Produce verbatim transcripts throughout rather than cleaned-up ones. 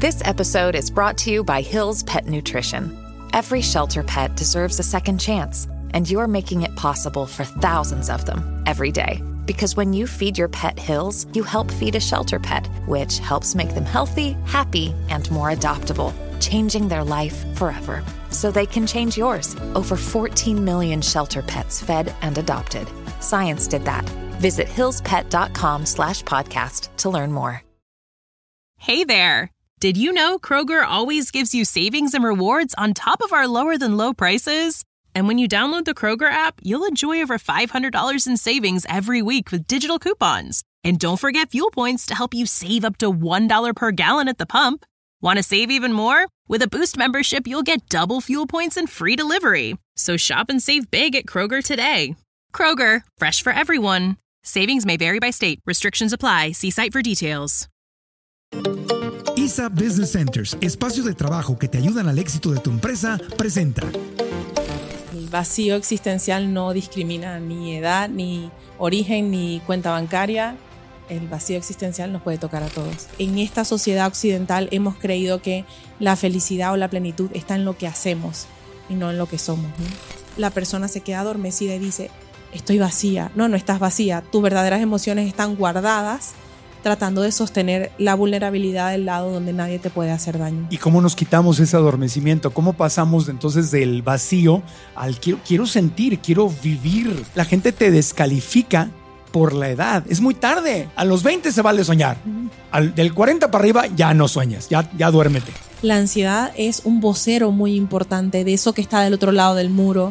This episode is brought to you by Hill's Pet Nutrition. Every shelter pet deserves a second chance, and you're making it possible for thousands of them every day. Because when you feed your pet Hill's, you help feed a shelter pet, which helps make them healthy, happy, and more adoptable, changing their life forever. So they can change yours. Over fourteen million shelter pets fed and adopted. Science did that. Visit hillspet.com slash podcast to learn more. Hey there. Did you know Kroger always gives you savings and rewards on top of our lower than low prices? And when you download the Kroger app, you'll enjoy over five hundred dollars in savings every week with digital coupons. And don't forget fuel points to help you save up to one dollar per gallon at the pump. Want to save even more? With a Boost membership, you'll get double fuel points and free delivery. So shop and save big at Kroger today. Kroger, fresh for everyone. Savings may vary by state. Restrictions apply. See site for details. I S A Business Centers, espacios de trabajo que te ayudan al éxito de tu empresa, presenta. El vacío existencial no discrimina ni edad, ni origen, ni cuenta bancaria. El vacío existencial nos puede tocar a todos. En esta sociedad occidental hemos creído que la felicidad o la plenitud está en lo que hacemos y no en lo que somos, ¿no? La persona se queda adormecida y dice, estoy vacía. No, no estás vacía. Tus verdaderas emociones están guardadas, tratando de sostener la vulnerabilidad del lado donde nadie te puede hacer daño. ¿Y cómo nos quitamos ese adormecimiento? ¿Cómo pasamos entonces del vacío al quiero, quiero sentir, quiero vivir? La gente te descalifica por la edad. Es muy tarde. A los veinte se vale soñar. Uh-huh. Al, del cuarenta para arriba ya no sueñas, ya, ya duérmete. La ansiedad es un vocero muy importante de eso que está del otro lado del muro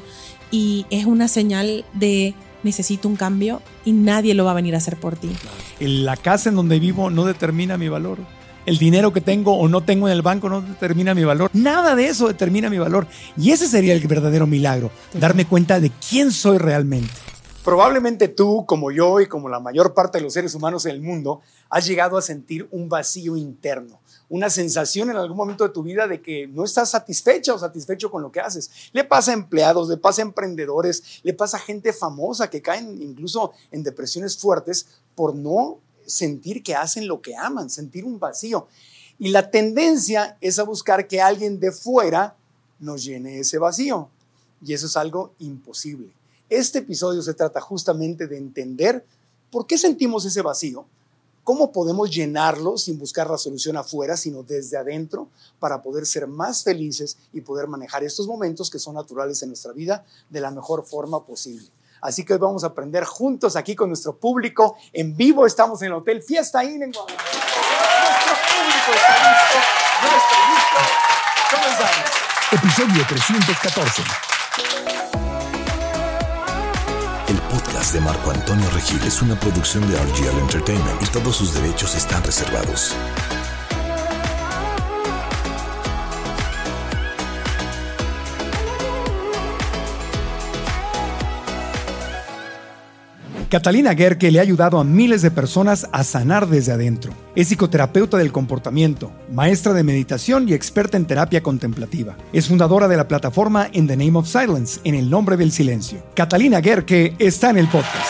y es una señal de necesito un cambio y nadie lo va a venir a hacer por ti. La casa en donde vivo no determina mi valor. El dinero que tengo o no tengo en el banco no determina mi valor. Nada de eso determina mi valor. Y ese sería el verdadero milagro. Sí. Darme cuenta de quién soy realmente. Probablemente tú, como yo y como la mayor parte de los seres humanos en el mundo, has llegado a sentir un vacío interno. Una sensación en algún momento de tu vida de que no estás satisfecha o satisfecho con lo que haces. Le pasa a empleados, le pasa a emprendedores, le pasa a gente famosa que caen incluso en depresiones fuertes por no sentir que hacen lo que aman, sentir un vacío. Y la tendencia es a buscar que alguien de fuera nos llene ese vacío. Y eso es algo imposible. Este episodio se trata justamente de entender por qué sentimos ese vacío, cómo podemos llenarlo sin buscar la solución afuera, sino desde adentro, para poder ser más felices y poder manejar estos momentos que son naturales en nuestra vida de la mejor forma posible. Así que hoy vamos a aprender juntos aquí con nuestro público en vivo. Estamos en el Hotel Fiesta Inn en Guadalajara. Nuestro público está listo, yo estoy listo. Comenzamos. Episodio trescientos catorce. El podcast de Marco Antonio Regil es una producción de R G L Entertainment y todos sus derechos están reservados. Catalina Gerke le ha ayudado a miles de personas a sanar desde adentro. Es psicoterapeuta del comportamiento, maestra de meditación y experta en terapia contemplativa. Es fundadora de la plataforma In the Name of Silence, en el nombre del silencio. Catalina Gerke está en el podcast.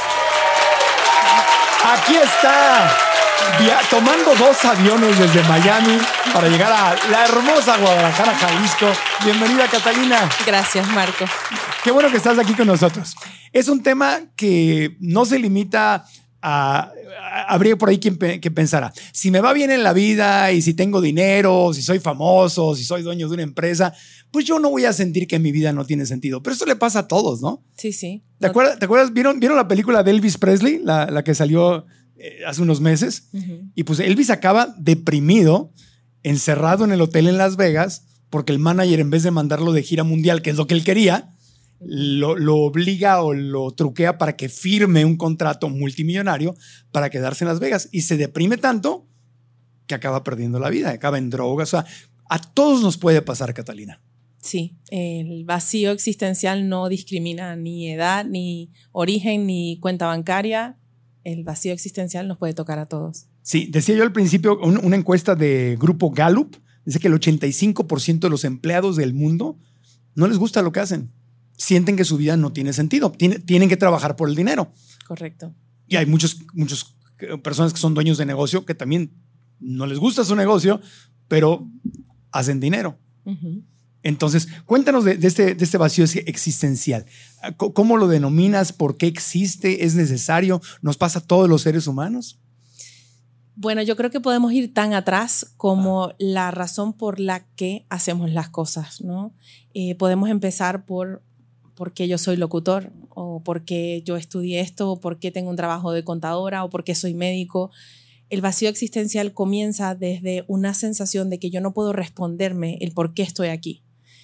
Aquí está, via- tomando dos aviones desde Miami para llegar a la hermosa Guadalajara, Jalisco. Bienvenida, Catalina. Gracias, Marco. Qué bueno que estás aquí con nosotros. Es un tema que no se limita a... a habría por ahí quien pe- que pensara, si me va bien en la vida y si tengo dinero, si soy famoso, si soy dueño de una empresa, pues yo no voy a sentir que mi vida no tiene sentido. Pero esto le pasa a todos, ¿no? Sí, sí. ¿Te acuerdas? ¿Te acuerdas? ¿Vieron, ¿Vieron la película de Elvis Presley? La, la que salió eh, hace unos meses. Uh-huh. Y pues Elvis acaba deprimido, encerrado en el hotel en Las Vegas, porque el manager, en vez de mandarlo de gira mundial, que es lo que él quería, Lo, lo obliga o lo truquea para que firme un contrato multimillonario para quedarse en Las Vegas y se deprime tanto que acaba perdiendo la vida, acaba en drogas. O sea, a todos nos puede pasar, Catalina. Sí, el vacío existencial no discrimina ni edad, ni origen, ni cuenta bancaria. El vacío existencial nos puede tocar a todos. Sí, decía yo al principio, un, una encuesta de Grupo Gallup dice que el ochenta y cinco por ciento de los empleados del mundo no les gusta lo que hacen. Sienten que su vida no tiene sentido. Tiene, tienen que trabajar por el dinero. Correcto. Y hay muchos, muchas personas que son dueños de negocio que también no les gusta su negocio, pero hacen dinero. Uh-huh. Entonces, cuéntanos de, de, este, de este vacío existencial. ¿Cómo lo denominas? ¿Por qué existe? ¿Es necesario? ¿Nos pasa a todos los seres humanos? Bueno, yo creo que podemos ir tan atrás como ah. la razón por la que hacemos las cosas, ¿no? Eh, podemos empezar por por qué yo soy locutor, o por qué yo estudié esto, o por qué tengo un trabajo de contadora, o por qué soy médico. El vacío existencial comienza desde una sensación de que yo no puedo responderme el por qué estoy aquí.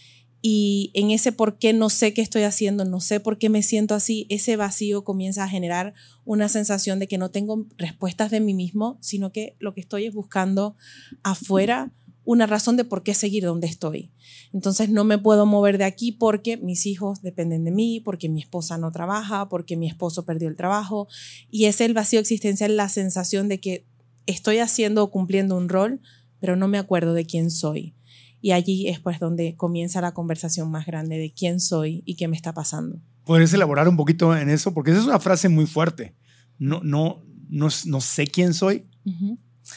Y en ese por qué no sé qué estoy haciendo, no sé por qué me siento así, ese vacío comienza a generar una sensación de que no tengo respuestas de mí mismo, sino que lo que estoy es buscando afuera una razón de por qué seguir donde estoy. Entonces no me puedo mover de aquí porque mis hijos dependen de mí, porque mi esposa no trabaja, porque mi esposo perdió el trabajo. Y es el vacío existencial, la sensación de que estoy haciendo o cumpliendo un rol, pero no me acuerdo de quién soy. Y allí es pues donde comienza la conversación más grande de quién soy y qué me está pasando. ¿Podrías elaborar un poquito en eso? Porque esa es una frase muy fuerte. No, no, no, no sé quién soy. Uh-huh.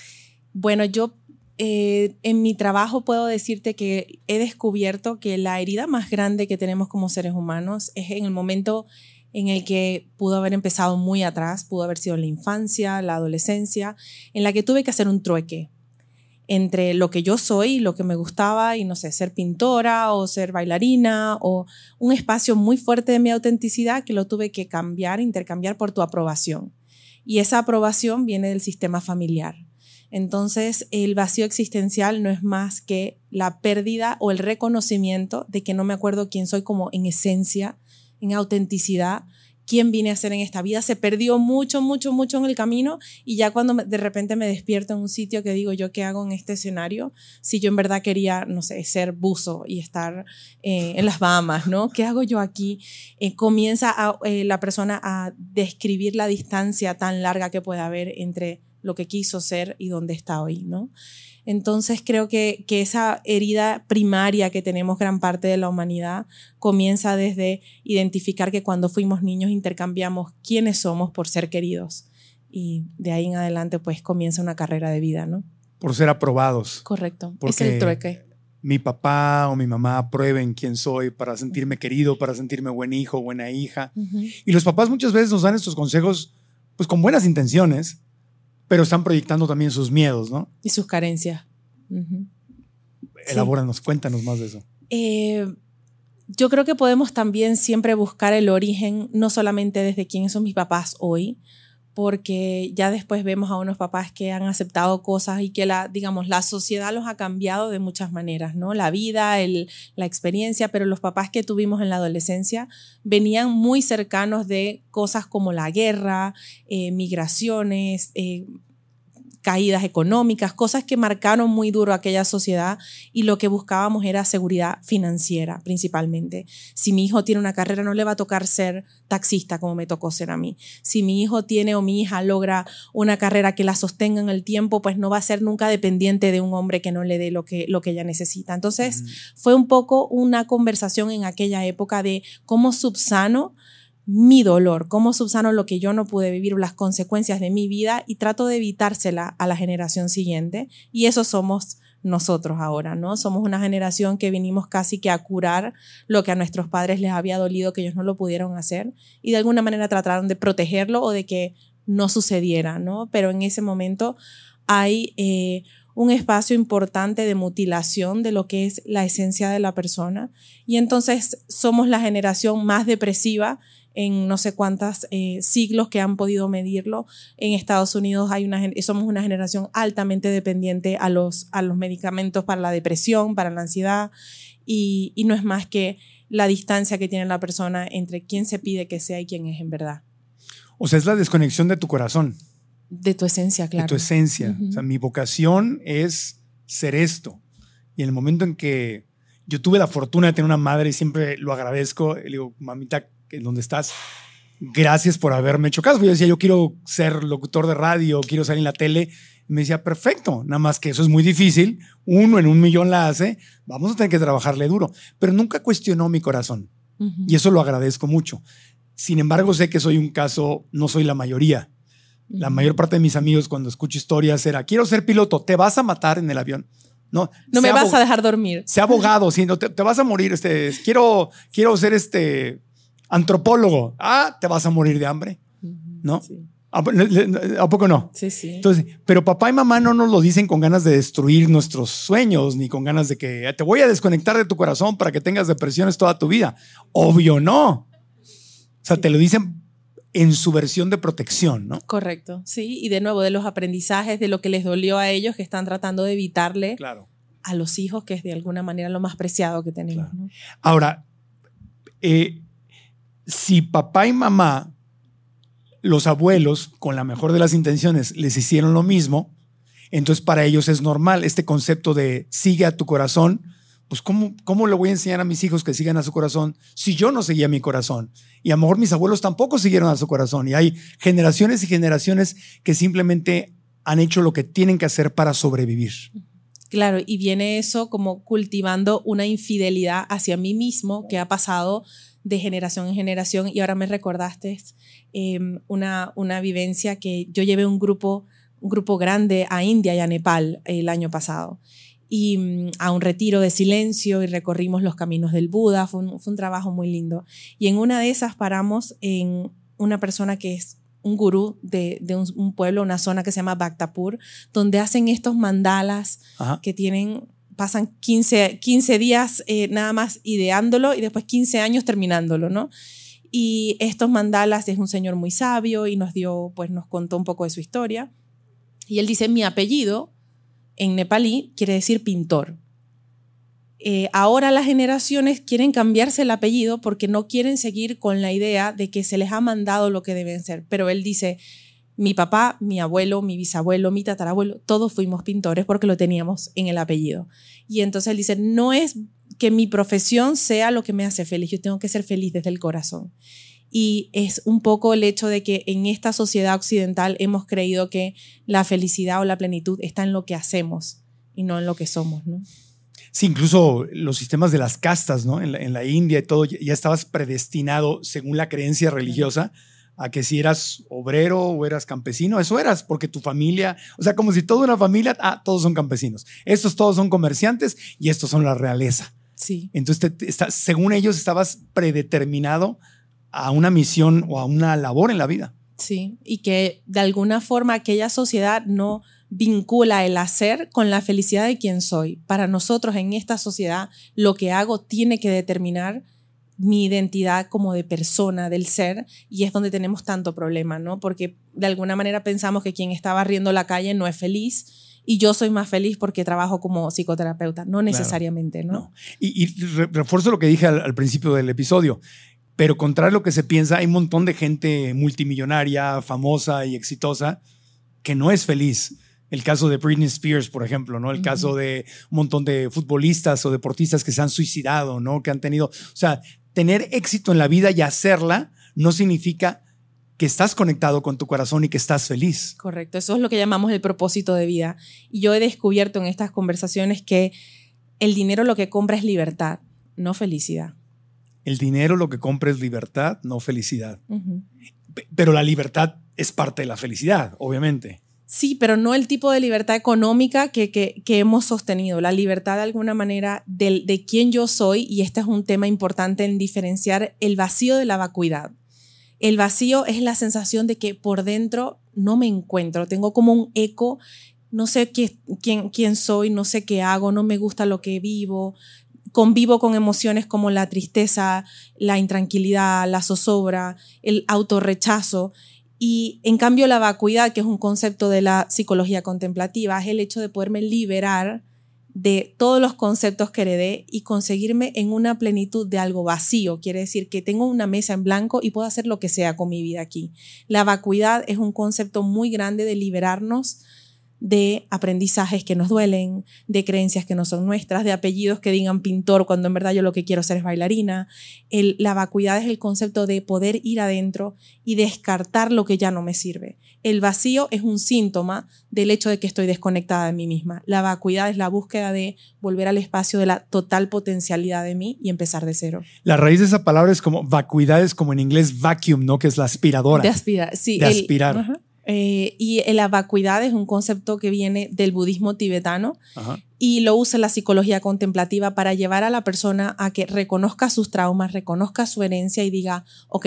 Bueno, yo eh, en mi trabajo puedo decirte que he descubierto que la herida más grande que tenemos como seres humanos es en el momento en el que pudo haber empezado muy atrás, pudo haber sido la infancia, la adolescencia, en la que tuve que hacer un trueque entre lo que yo soy, lo que me gustaba, y no sé, ser pintora o ser bailarina, o un espacio muy fuerte de mi autenticidad que lo tuve que cambiar, intercambiar por tu aprobación. Y esa aprobación viene del sistema familiar. Entonces, el vacío existencial no es más que la pérdida o el reconocimiento de que no me acuerdo quién soy como en esencia, en autenticidad, quién vine a ser en esta vida. Se perdió mucho, mucho, mucho en el camino, y ya cuando de repente me despierto en un sitio que digo, ¿yo qué hago en este escenario? Si yo en verdad quería, no sé, ser buzo y estar eh, en las Bahamas, ¿no? ¿Qué hago yo aquí? Eh, comienza a, eh, la persona a describir la distancia tan larga que puede haber entre lo que quiso ser y dónde está hoy, ¿no? Entonces creo que, que esa herida primaria que tenemos gran parte de la humanidad comienza desde identificar que cuando fuimos niños intercambiamos quiénes somos por ser queridos, y de ahí en adelante pues comienza una carrera de vida, ¿no? Por ser aprobados. Correcto, Porque es el trueque. Mi papá o mi mamá aprueben quién soy para sentirme querido, para sentirme buen hijo, buena hija. Uh-huh. Y los papás muchas veces nos dan estos consejos pues con buenas intenciones, pero están proyectando también sus miedos, ¿no? Y sus carencias. Uh-huh. Elabóranos, sí. Cuéntanos más de eso. Eh, yo creo que podemos también siempre buscar el origen, no solamente desde quiénes son mis papás hoy, porque ya después vemos a unos papás que han aceptado cosas y que la, digamos, la sociedad los ha cambiado de muchas maneras, ¿no? La vida, el, la experiencia, pero los papás que tuvimos en la adolescencia venían muy cercanos de cosas como la guerra, eh, migraciones, eh, caídas económicas, cosas que marcaron muy duro aquella sociedad, y lo que buscábamos era seguridad financiera principalmente. Si mi hijo tiene una carrera, no le va a tocar ser taxista como me tocó ser a mí. Si mi hijo tiene o mi hija logra una carrera que la sostenga en el tiempo, pues no va a ser nunca dependiente de un hombre que no le dé lo que, lo que ella necesita. Entonces mm. fue un poco una conversación en aquella época de cómo subsano mi dolor, cómo subsano lo que yo no pude vivir, las consecuencias de mi vida, y trato de evitársela a la generación siguiente. Y eso somos nosotros ahora, ¿no? Somos una generación que vinimos casi que a curar lo que a nuestros padres les había dolido, que ellos no lo pudieron hacer, y de alguna manera trataron de protegerlo o de que no sucediera, ¿no? Pero en ese momento hay eh, un espacio importante de mutilación de lo que es la esencia de la persona, y entonces somos la generación más depresiva en no sé cuántos eh, siglos que han podido medirlo. En Estados Unidos hay una, somos una generación altamente dependiente a los, a los medicamentos para la depresión, para la ansiedad, y, y no es más que la distancia que tiene la persona entre quién se pide que sea y quién es en verdad. O sea, es la desconexión de tu corazón. De tu esencia, claro. De tu esencia. Uh-huh. O sea, mi vocación es ser esto. Y en el momento en que yo tuve la fortuna de tener una madre, y siempre lo agradezco, le digo, mamita, en donde estás, gracias por haberme hecho caso. Yo decía, yo quiero ser locutor de radio, quiero salir en la tele. Y me decía, perfecto, nada más que eso es muy difícil, uno en un millón la hace, vamos a tener que trabajarle duro. Pero nunca cuestionó mi corazón. Uh-huh. Y eso lo agradezco mucho. Sin embargo, sé que soy un caso, no soy la mayoría. Uh-huh. La mayor parte de mis amigos, cuando escucho historias, era, quiero ser piloto, ¿te vas a matar en el avión? No, no me vas abog- a dejar dormir. Sé abogado, si no te, te vas a morir. Este, quiero, quiero ser este antropólogo. Ah, te vas a morir de hambre, ¿no? Sí. ¿A, ¿A poco no? Sí, sí. Entonces, pero papá y mamá no nos lo dicen con ganas de destruir nuestros sueños, ni con ganas de que te voy a desconectar de tu corazón para que tengas depresiones toda tu vida. Obvio no. O sea, te lo dicen en su versión de protección, ¿no? Correcto, sí. Y de nuevo, de los aprendizajes, de lo que les dolió a ellos, que están tratando de evitarle Claro. a los hijos, que es de alguna manera lo más preciado que tenemos. Claro. ¿No? Ahora, eh, si papá y mamá, los abuelos, con la mejor de las intenciones, les hicieron lo mismo, entonces para ellos es normal este concepto de sigue a tu corazón. Pues ¿cómo, cómo le voy a enseñar a mis hijos que sigan a su corazón si yo no seguía mi corazón? Y a lo mejor mis abuelos tampoco siguieron a su corazón. Y hay generaciones y generaciones que simplemente han hecho lo que tienen que hacer para sobrevivir. Claro, y viene eso como cultivando una infidelidad hacia mí mismo que ha pasado de generación en generación. Y ahora me recordaste eh, una, una vivencia que yo llevé un grupo, un grupo grande a India y a Nepal el año pasado. Y um, a un retiro de silencio y recorrimos los caminos del Buda. Fue un, fue un trabajo muy lindo. Y en una de esas paramos en una persona que es un gurú de, de un, un pueblo, una zona que se llama Bhaktapur, donde hacen estos mandalas. Ajá. Que tienen, pasan quince, quince días eh, nada más ideándolo y después quince años terminándolo, ¿no? Y estos mandalas es un señor muy sabio y nos dio, pues nos contó un poco de su historia. Y él dice, mi apellido en nepalí quiere decir pintor. Eh, ahora las generaciones quieren cambiarse el apellido porque no quieren seguir con la idea de que se les ha mandado lo que deben ser. Pero él dice, mi papá, mi abuelo, mi bisabuelo, mi tatarabuelo, todos fuimos pintores porque lo teníamos en el apellido. Y entonces él dice, no es que mi profesión sea lo que me hace feliz, yo tengo que ser feliz desde el corazón. Y es un poco el hecho de que en esta sociedad occidental hemos creído que la felicidad o la plenitud está en lo que hacemos y no en lo que somos, ¿no? Sí, incluso los sistemas de las castas, ¿no? En la, en la India y todo, ya estabas predestinado según la creencia religiosa a que si eras obrero o eras campesino, eso eras, porque tu familia, o sea, como si toda una familia, ah, todos son campesinos, estos todos son comerciantes y estos son la realeza. Sí. Entonces, te, te, está, según ellos, estabas predeterminado a una misión o a una labor en la vida. Sí, y que de alguna forma aquella sociedad no vincula el hacer con la felicidad de quien soy. Para nosotros en esta sociedad lo que hago tiene que determinar mi identidad como de persona, del ser, y es donde tenemos tanto problema, ¿no? Porque de alguna manera pensamos que quien está barriendo la calle no es feliz y yo soy más feliz porque trabajo como psicoterapeuta. No necesariamente, claro. ¿no? no. Y, y re refuerzo lo que dije al, al principio del episodio. Pero contrario a lo que se piensa, hay un montón de gente multimillonaria, famosa y exitosa que no es feliz. El caso de Britney Spears, por ejemplo, ¿no? El uh-huh. caso de un montón de futbolistas o deportistas que se han suicidado, ¿no? Que han tenido, o sea, tener éxito en la vida y hacerla no significa que estás conectado con tu corazón y que estás feliz. Correcto, eso es lo que llamamos el propósito de vida. Y yo he descubierto en estas conversaciones que el dinero lo que compra es libertad, no felicidad. El dinero lo que compra es libertad, no felicidad. Uh-huh. Pero la libertad es parte de la felicidad, obviamente. Sí, pero no el tipo de libertad económica que, que, que hemos sostenido. La libertad de alguna manera de, de quién yo soy, y este es un tema importante en diferenciar el vacío de la vacuidad. El vacío es la sensación de que por dentro no me encuentro, tengo como un eco, no sé qué, quién, quién soy, no sé qué hago, no me gusta lo que vivo. Convivo con emociones como la tristeza, la intranquilidad, la zozobra, el autorrechazo. Y en cambio la vacuidad, que es un concepto de la psicología contemplativa, es el hecho de poderme liberar de todos los conceptos que heredé y conseguirme en una plenitud de algo vacío. Quiere decir que tengo una mesa en blanco y puedo hacer lo que sea con mi vida aquí. La vacuidad es un concepto muy grande de liberarnos de aprendizajes que nos duelen, de creencias que no son nuestras, de apellidos que digan pintor cuando en verdad yo lo que quiero ser es bailarina. El, la vacuidad es el concepto de poder ir adentro y descartar lo que ya no me sirve. El vacío es un síntoma del hecho de que estoy desconectada de mí misma. La vacuidad es la búsqueda de volver al espacio de la total potencialidad de mí y empezar de cero. La raíz de esa palabra es como vacuidad, es como en inglés vacuum, ¿no? Que es la aspiradora. De aspirar, sí. De el, aspirar. Uh-huh. Eh, y la vacuidad es un concepto que viene del budismo tibetano. Ajá. Y lo usa la psicología contemplativa para llevar a la persona a que reconozca sus traumas, reconozca su herencia y diga, ok,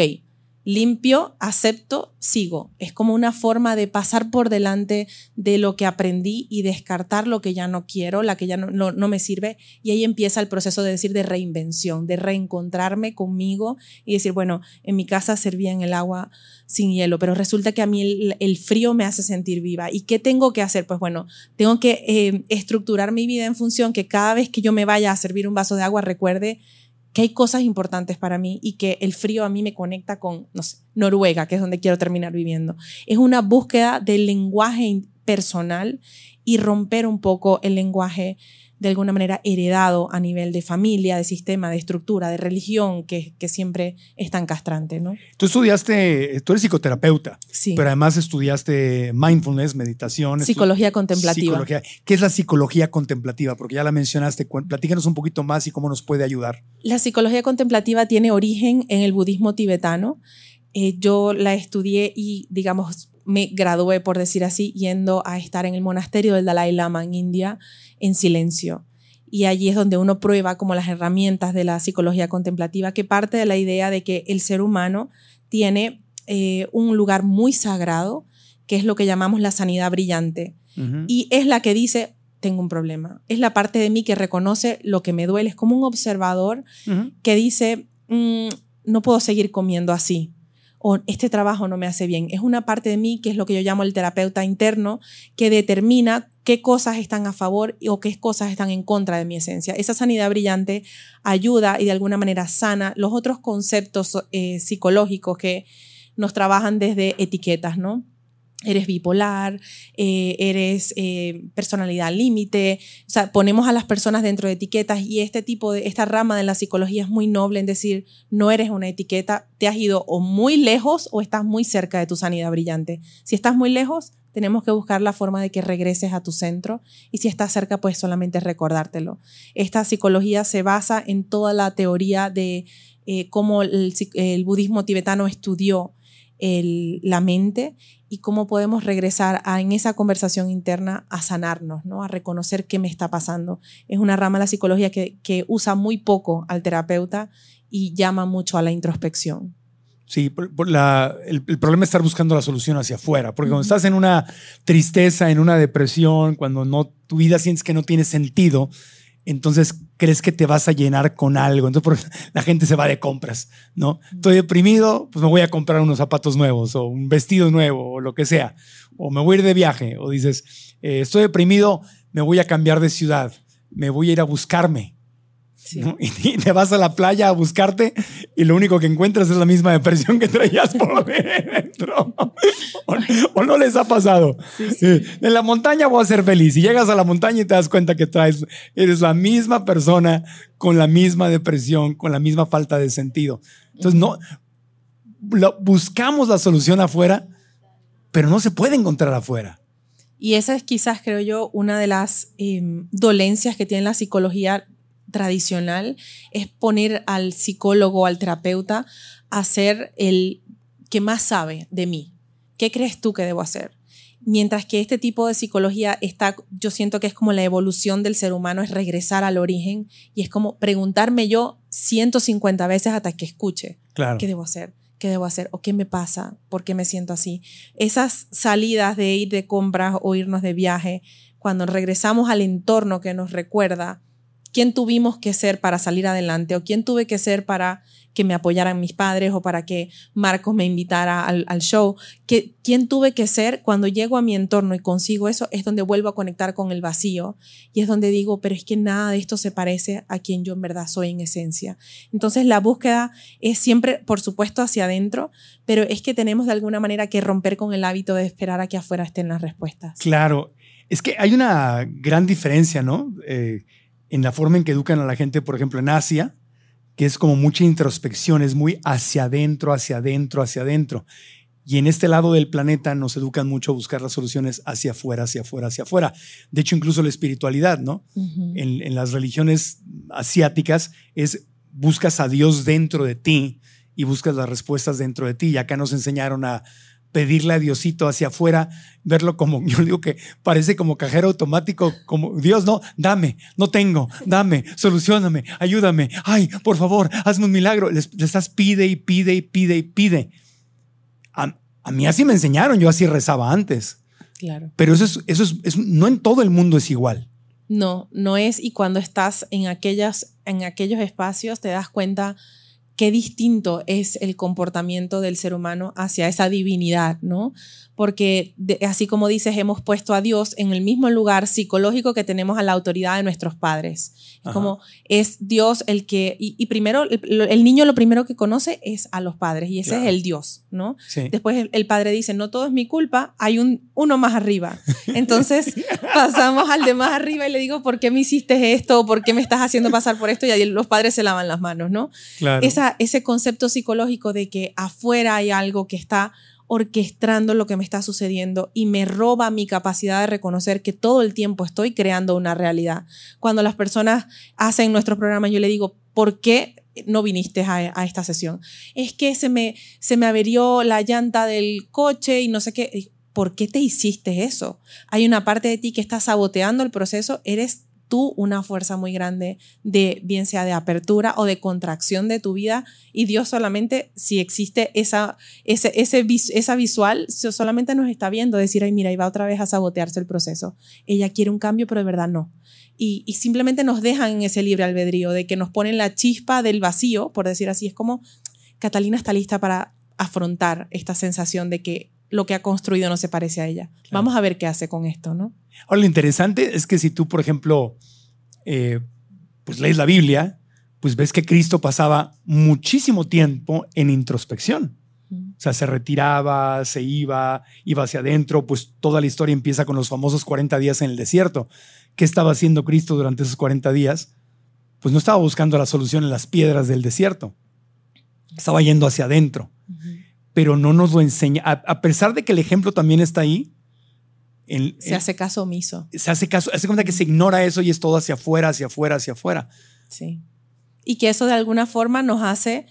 limpio, acepto, sigo. Es como una forma de pasar por delante de lo que aprendí y descartar lo que ya no quiero, la que ya no, no, no me sirve. Y ahí empieza el proceso de decir de reinvención, de reencontrarme conmigo y decir, bueno, en mi casa servían el agua sin hielo, pero resulta que a mí el, el frío me hace sentir viva. ¿Y qué tengo que hacer? Pues bueno, tengo que eh, estructurar mi vida en función que cada vez que yo me vaya a servir un vaso de agua, recuerde que hay cosas importantes para mí y que el frío a mí me conecta con, no sé, Noruega, que es donde quiero terminar viviendo. Es una búsqueda del lenguaje personal y romper un poco el lenguaje de alguna manera heredado a nivel de familia, de sistema, de estructura, de religión, que, que siempre es tan castrante, ¿no? Tú estudiaste, tú eres psicoterapeuta, sí. Pero además estudiaste mindfulness, meditación. Psicología contemplativa. Psicología. ¿Qué es la psicología contemplativa? Porque ya la mencionaste, platícanos un poquito más y cómo nos puede ayudar. La psicología contemplativa tiene origen en el budismo tibetano. Eh, yo la estudié y, digamos, me gradué, por decir así, yendo a estar en el monasterio del Dalai Lama en India en silencio. Y allí es donde uno prueba como las herramientas de la psicología contemplativa, que parte de la idea de que el ser humano tiene eh, un lugar muy sagrado, que es lo que llamamos la sanidad brillante. Uh-huh. Y es la que dice, tengo un problema. Es la parte de mí que reconoce lo que me duele. Es como un observador uh-huh. que dice, mmm, no puedo seguir comiendo así. O este trabajo no me hace bien. Es una parte de mí que es lo que yo llamo el terapeuta interno, que determina qué cosas están a favor o qué cosas están en contra de mi esencia. Esa sanidad brillante ayuda y de alguna manera sana los otros conceptos eh, psicológicos que nos trabajan desde etiquetas, ¿no? Eres bipolar, eh, eres eh, personalidad límite. O sea, ponemos a las personas dentro de etiquetas y este tipo de, esta rama de la psicología es muy noble en decir, no eres una etiqueta, te has ido o muy lejos o estás muy cerca de tu sanidad brillante. Si estás muy lejos, tenemos que buscar la forma de que regreses a tu centro y si estás cerca, pues solamente recordártelo. Esta psicología se basa en toda la teoría de eh, cómo el, el budismo tibetano estudió el, la mente y cómo podemos regresar a, en esa conversación interna a sanarnos, ¿no? A reconocer qué me está pasando. Es una rama de la psicología que, que usa muy poco al terapeuta y llama mucho a la introspección. Sí, por, por la, el, el problema es estar buscando la solución hacia afuera, porque cuando estás en una tristeza, en una depresión, cuando no, tu vida sientes que no tiene sentido, entonces crees que te vas a llenar con algo. Entonces la gente se va de compras, ¿no? Estoy deprimido, pues me voy a comprar unos zapatos nuevos o un vestido nuevo o lo que sea. O me voy a ir de viaje. O dices, eh, estoy deprimido, me voy a cambiar de ciudad. Me voy a ir a buscarme. Sí. ¿No? Y te vas a la playa a buscarte y lo único que encuentras es la misma depresión que traías por dentro. ¿O, o no les ha pasado? Sí, sí. En la montaña voy a ser feliz y llegas a la montaña y te das cuenta que traes, eres la misma persona con la misma depresión, con la misma falta de sentido. Entonces no, lo, buscamos la solución afuera, pero no se puede encontrar afuera. Y esa es quizás, creo yo, una de las eh, dolencias que tiene la psicología tradicional, es poner al psicólogo o al terapeuta a ser el que más sabe de mí. ¿Qué crees tú que debo hacer? Mientras que este tipo de psicología está, yo siento que es como la evolución del ser humano, es regresar al origen y es como preguntarme yo ciento cincuenta veces hasta que escuche. Claro. ¿Qué debo hacer? ¿Qué debo hacer? ¿O qué me pasa? ¿Por qué me siento así? Esas salidas de ir de compras o irnos de viaje, cuando regresamos al entorno que nos recuerda quién tuvimos que ser para salir adelante o quién tuve que ser para que me apoyaran mis padres o para que Marcos me invitara al, al show. Que, ¿Quién tuve que ser? Cuando llego a mi entorno y consigo eso, es donde vuelvo a conectar con el vacío y es donde digo, pero es que nada de esto se parece a quien yo en verdad soy en esencia. Entonces la búsqueda es siempre, por supuesto, hacia adentro, pero es que tenemos de alguna manera que romper con el hábito de esperar a que afuera estén las respuestas. Claro, es que hay una gran diferencia, ¿no? Eh, en la forma en que educan a la gente, por ejemplo, en Asia, que es como mucha introspección, es muy hacia adentro, hacia adentro, hacia adentro. Y en este lado del planeta nos educan mucho a buscar las soluciones hacia afuera, hacia afuera, hacia afuera. De hecho, incluso la espiritualidad, ¿no? Uh-huh. En, en las religiones asiáticas es buscas a Dios dentro de ti y buscas las respuestas dentro de ti. Y acá nos enseñaron a pedirle a Diosito hacia afuera, verlo como, yo digo que parece como cajero automático, como Dios, no, dame, no tengo, dame, solucióname, ayúdame, ay, por favor, hazme un milagro. Les, les estás pide y pide y pide y pide. A, a mí así me enseñaron, yo así rezaba antes. Claro. Pero eso es, eso es, es, no en todo el mundo es igual. No, no es. Y cuando estás en, aquellas, en aquellos espacios te das cuenta qué distinto es el comportamiento del ser humano hacia esa divinidad, ¿no? Porque de, así como dices, hemos puesto a Dios en el mismo lugar psicológico que tenemos a la autoridad de nuestros padres. Es como es Dios el que, y, y primero, el, el niño lo primero que conoce es a los padres y ese claro. es el Dios, ¿no? Sí. Después el, el padre dice, no todo es mi culpa, hay un, uno más arriba. Entonces pasamos al de más arriba y le digo, ¿por qué me hiciste esto? ¿Por qué me estás haciendo pasar por esto? Y ahí los padres se lavan las manos, ¿no? Claro. Esa, ese concepto psicológico de que afuera hay algo que está orquestando lo que me está sucediendo y me roba mi capacidad de reconocer que todo el tiempo estoy creando una realidad. Cuando las personas hacen nuestros programas, yo le digo, ¿por qué no viniste a, a esta sesión? Es que se me, se me averió la llanta del coche y no sé qué. ¿Por qué te hiciste eso? Hay una parte de ti que está saboteando el proceso. Eres tú una fuerza muy grande de, bien sea de apertura o de contracción de tu vida, y Dios solamente, si existe esa, ese, ese, esa visual, solamente nos está viendo decir, ay mira, ahí va otra vez a sabotearse el proceso. Ella quiere un cambio, pero de verdad no. Y, y simplemente nos dejan en ese libre albedrío de que nos ponen la chispa del vacío, por decir así. Es como, Catalina está lista para afrontar esta sensación de que lo que ha construido no se parece a ella. Claro. Vamos a ver qué hace con esto, ¿no? Ahora, lo interesante es que si tú, por ejemplo, eh, pues lees la Biblia, pues ves que Cristo pasaba muchísimo tiempo en introspección. Mm. O sea, se retiraba, se iba, iba hacia adentro, pues toda la historia empieza con los famosos cuarenta días en el desierto. ¿Qué estaba haciendo Cristo durante esos cuarenta días? Pues no estaba buscando la solución en las piedras del desierto. Estaba yendo hacia adentro. Mm-hmm. Pero no nos lo enseña. A, a pesar de que el ejemplo también está ahí, En, se hace caso omiso. Se hace caso, hace cuenta que se ignora eso y es todo hacia afuera, hacia afuera, hacia afuera. Sí. Y que eso de alguna forma nos hace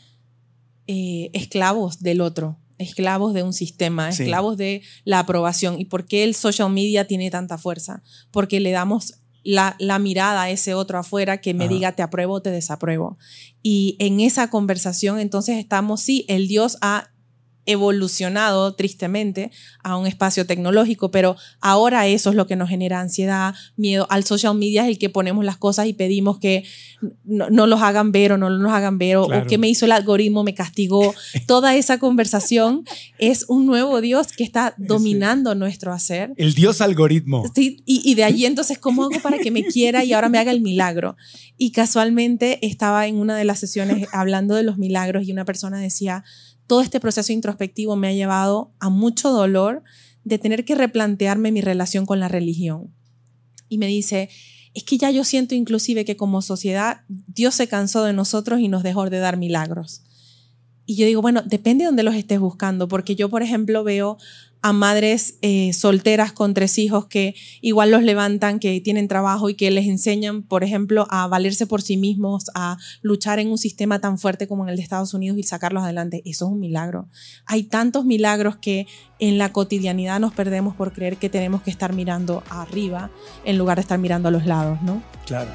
eh, esclavos del otro, esclavos de un sistema, sí. esclavos de la aprobación. ¿Y por qué el social media tiene tanta fuerza? Porque le damos la, la mirada a ese otro afuera que me Ajá. diga te apruebo o te desapruebo. Y en esa conversación entonces estamos, sí, el Dios ha evolucionado tristemente a un espacio tecnológico, pero ahora eso es lo que nos genera ansiedad, miedo. Al social media es el que ponemos las cosas y pedimos que no, no los hagan ver o no los hagan ver, o, claro. o que me hizo el algoritmo, me castigó. Toda esa conversación es un nuevo Dios que está dominando sí. nuestro hacer. El Dios algoritmo. Sí, y, y de allí entonces, ¿cómo hago para que me quiera y ahora me haga el milagro? Y casualmente estaba en una de las sesiones hablando de los milagros y una persona decía, todo este proceso introspectivo me ha llevado a mucho dolor de tener que replantearme mi relación con la religión. Y me dice, es que ya yo siento inclusive que como sociedad Dios se cansó de nosotros y nos dejó de dar milagros. Y yo digo, bueno, depende de dónde los estés buscando, porque yo, por ejemplo, veo a madres eh, solteras con tres hijos que igual los levantan, que tienen trabajo y que les enseñan, por ejemplo, a valerse por sí mismos, a luchar en un sistema tan fuerte como en el de Estados Unidos y sacarlos adelante. Eso es un milagro. Hay tantos milagros que en la cotidianidad nos perdemos por creer que tenemos que estar mirando arriba en lugar de estar mirando a los lados, ¿no? Claro.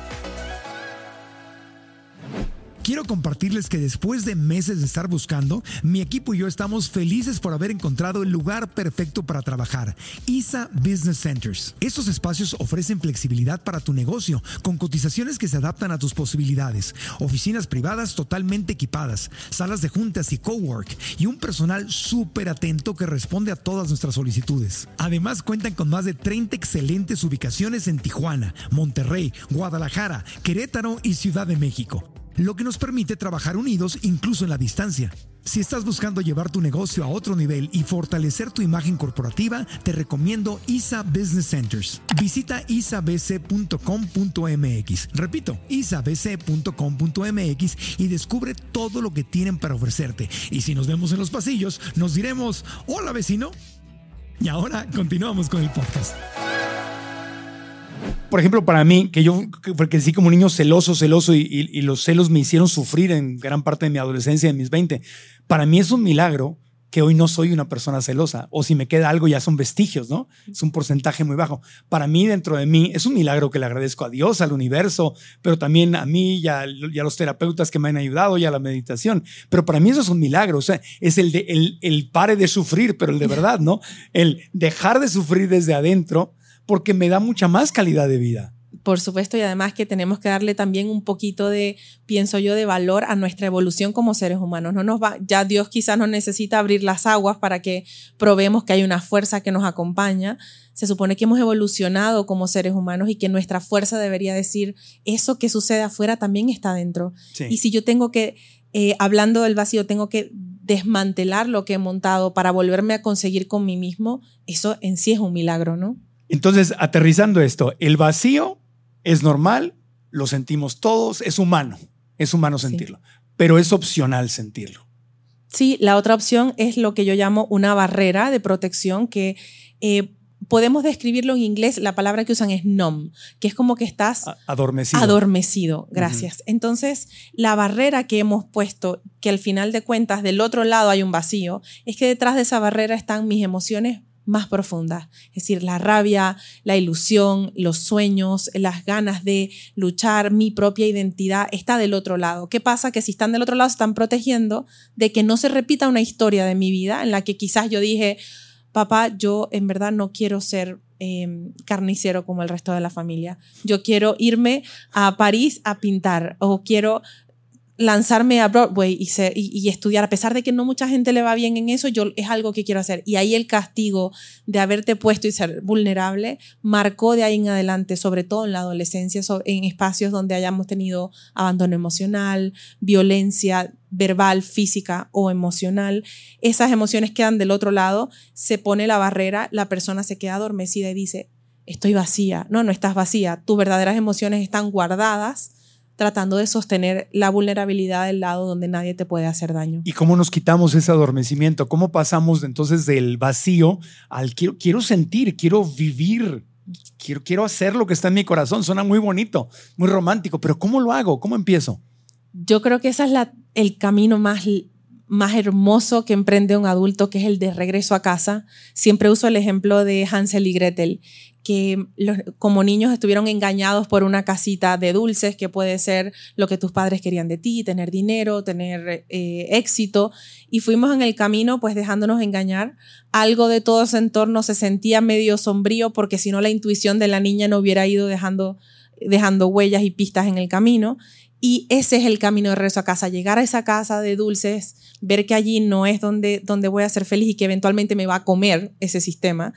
Quiero compartirles que después de meses de estar buscando, mi equipo y yo estamos felices por haber encontrado el lugar perfecto para trabajar. I S A Business Centers. Estos espacios ofrecen flexibilidad para tu negocio, con cotizaciones que se adaptan a tus posibilidades, oficinas privadas totalmente equipadas, salas de juntas y cowork, y un personal súper atento que responde a todas nuestras solicitudes. Además, cuentan con más de treinta excelentes ubicaciones en Tijuana, Monterrey, Guadalajara, Querétaro y Ciudad de México, lo que nos permite trabajar unidos incluso en la distancia. Si estás buscando llevar tu negocio a otro nivel y fortalecer tu imagen corporativa, te recomiendo I S A Business Centers. Visita I S A B C punto com punto M X. Repito, I S A B C punto com punto M X y descubre todo lo que tienen para ofrecerte. Y si nos vemos en los pasillos, nos diremos, hola vecino. Y ahora continuamos con el podcast. Por ejemplo, para mí, que yo crecí como un niño celoso, celoso y, y, y los celos me hicieron sufrir en gran parte de mi adolescencia, de mis veinte. Para mí es un milagro que hoy no soy una persona celosa, o si me queda algo ya son vestigios, ¿no? Es un porcentaje muy bajo. Para mí, dentro de mí, es un milagro que le agradezco a Dios, al universo, pero también a mí y a, y a los terapeutas que me han ayudado y a la meditación. Pero para mí eso es un milagro, o sea, es el, de, el, el pare de sufrir, pero el de verdad, ¿no? El dejar de sufrir desde adentro, porque me da mucha más calidad de vida. Por supuesto, y además que tenemos que darle también un poquito de, pienso yo, de valor a nuestra evolución como seres humanos. No nos va, ya Dios quizás no necesita abrir las aguas para que probemos que hay una fuerza que nos acompaña. Se supone que hemos evolucionado como seres humanos y que nuestra fuerza debería decir, eso que sucede afuera también está dentro. Sí. Y si yo tengo que, eh, hablando del vacío, tengo que desmantelar lo que he montado para volverme a conseguir con mí mismo, eso en sí es un milagro, ¿no? Entonces, aterrizando esto, el vacío es normal, lo sentimos todos, es humano, es humano sentirlo, sí. Pero es opcional sentirlo. Sí, la otra opción es lo que yo llamo una barrera de protección que eh, podemos describirlo en inglés, la palabra que usan es numb, que es como que estás adormecido. Adormecido, gracias. Uh-huh. Entonces, la barrera que hemos puesto, que al final de cuentas del otro lado hay un vacío, es que detrás de esa barrera están mis emociones más profundas, es decir, la rabia, la ilusión, los sueños, las ganas de luchar, mi propia identidad está del otro lado. ¿Qué pasa? Que si están del otro lado se están protegiendo de que no se repita una historia de mi vida en la que quizás yo dije, papá, yo en verdad no quiero ser eh, carnicero como el resto de la familia, yo quiero irme a París a pintar o quiero lanzarme a Broadway y, ser, y, y estudiar, a pesar de que no mucha gente le va bien en eso, yo es algo que quiero hacer. Y ahí el castigo de haberte puesto y ser vulnerable marcó de ahí en adelante, sobre todo en la adolescencia, en espacios donde hayamos tenido abandono emocional, violencia verbal, física o emocional. Esas emociones quedan del otro lado, se pone la barrera, la persona se queda adormecida y dice, estoy vacía. No, no estás vacía. Tus verdaderas emociones están guardadas, tratando de sostener la vulnerabilidad del lado donde nadie te puede hacer daño. ¿Y cómo nos quitamos ese adormecimiento? ¿Cómo pasamos entonces del vacío al quiero, quiero sentir, quiero vivir, quiero, quiero hacer lo que está en mi corazón? Suena muy bonito, muy romántico, pero ¿cómo lo hago? ¿Cómo empiezo? Yo creo que ese es la, el camino más, más hermoso que emprende un adulto, que es el de regreso a casa. Siempre uso el ejemplo de Hansel y Gretel, que los, como niños estuvieron engañados por una casita de dulces que puede ser lo que tus padres querían de ti, tener dinero, tener eh, éxito, y fuimos en el camino pues dejándonos engañar. Algo de todo ese entorno se sentía medio sombrío porque si no la intuición de la niña no hubiera ido dejando, dejando huellas y pistas en el camino. Y ese es el camino de regreso a casa, llegar a esa casa de dulces, ver que allí no es donde, donde voy a ser feliz y que eventualmente me va a comer ese sistema.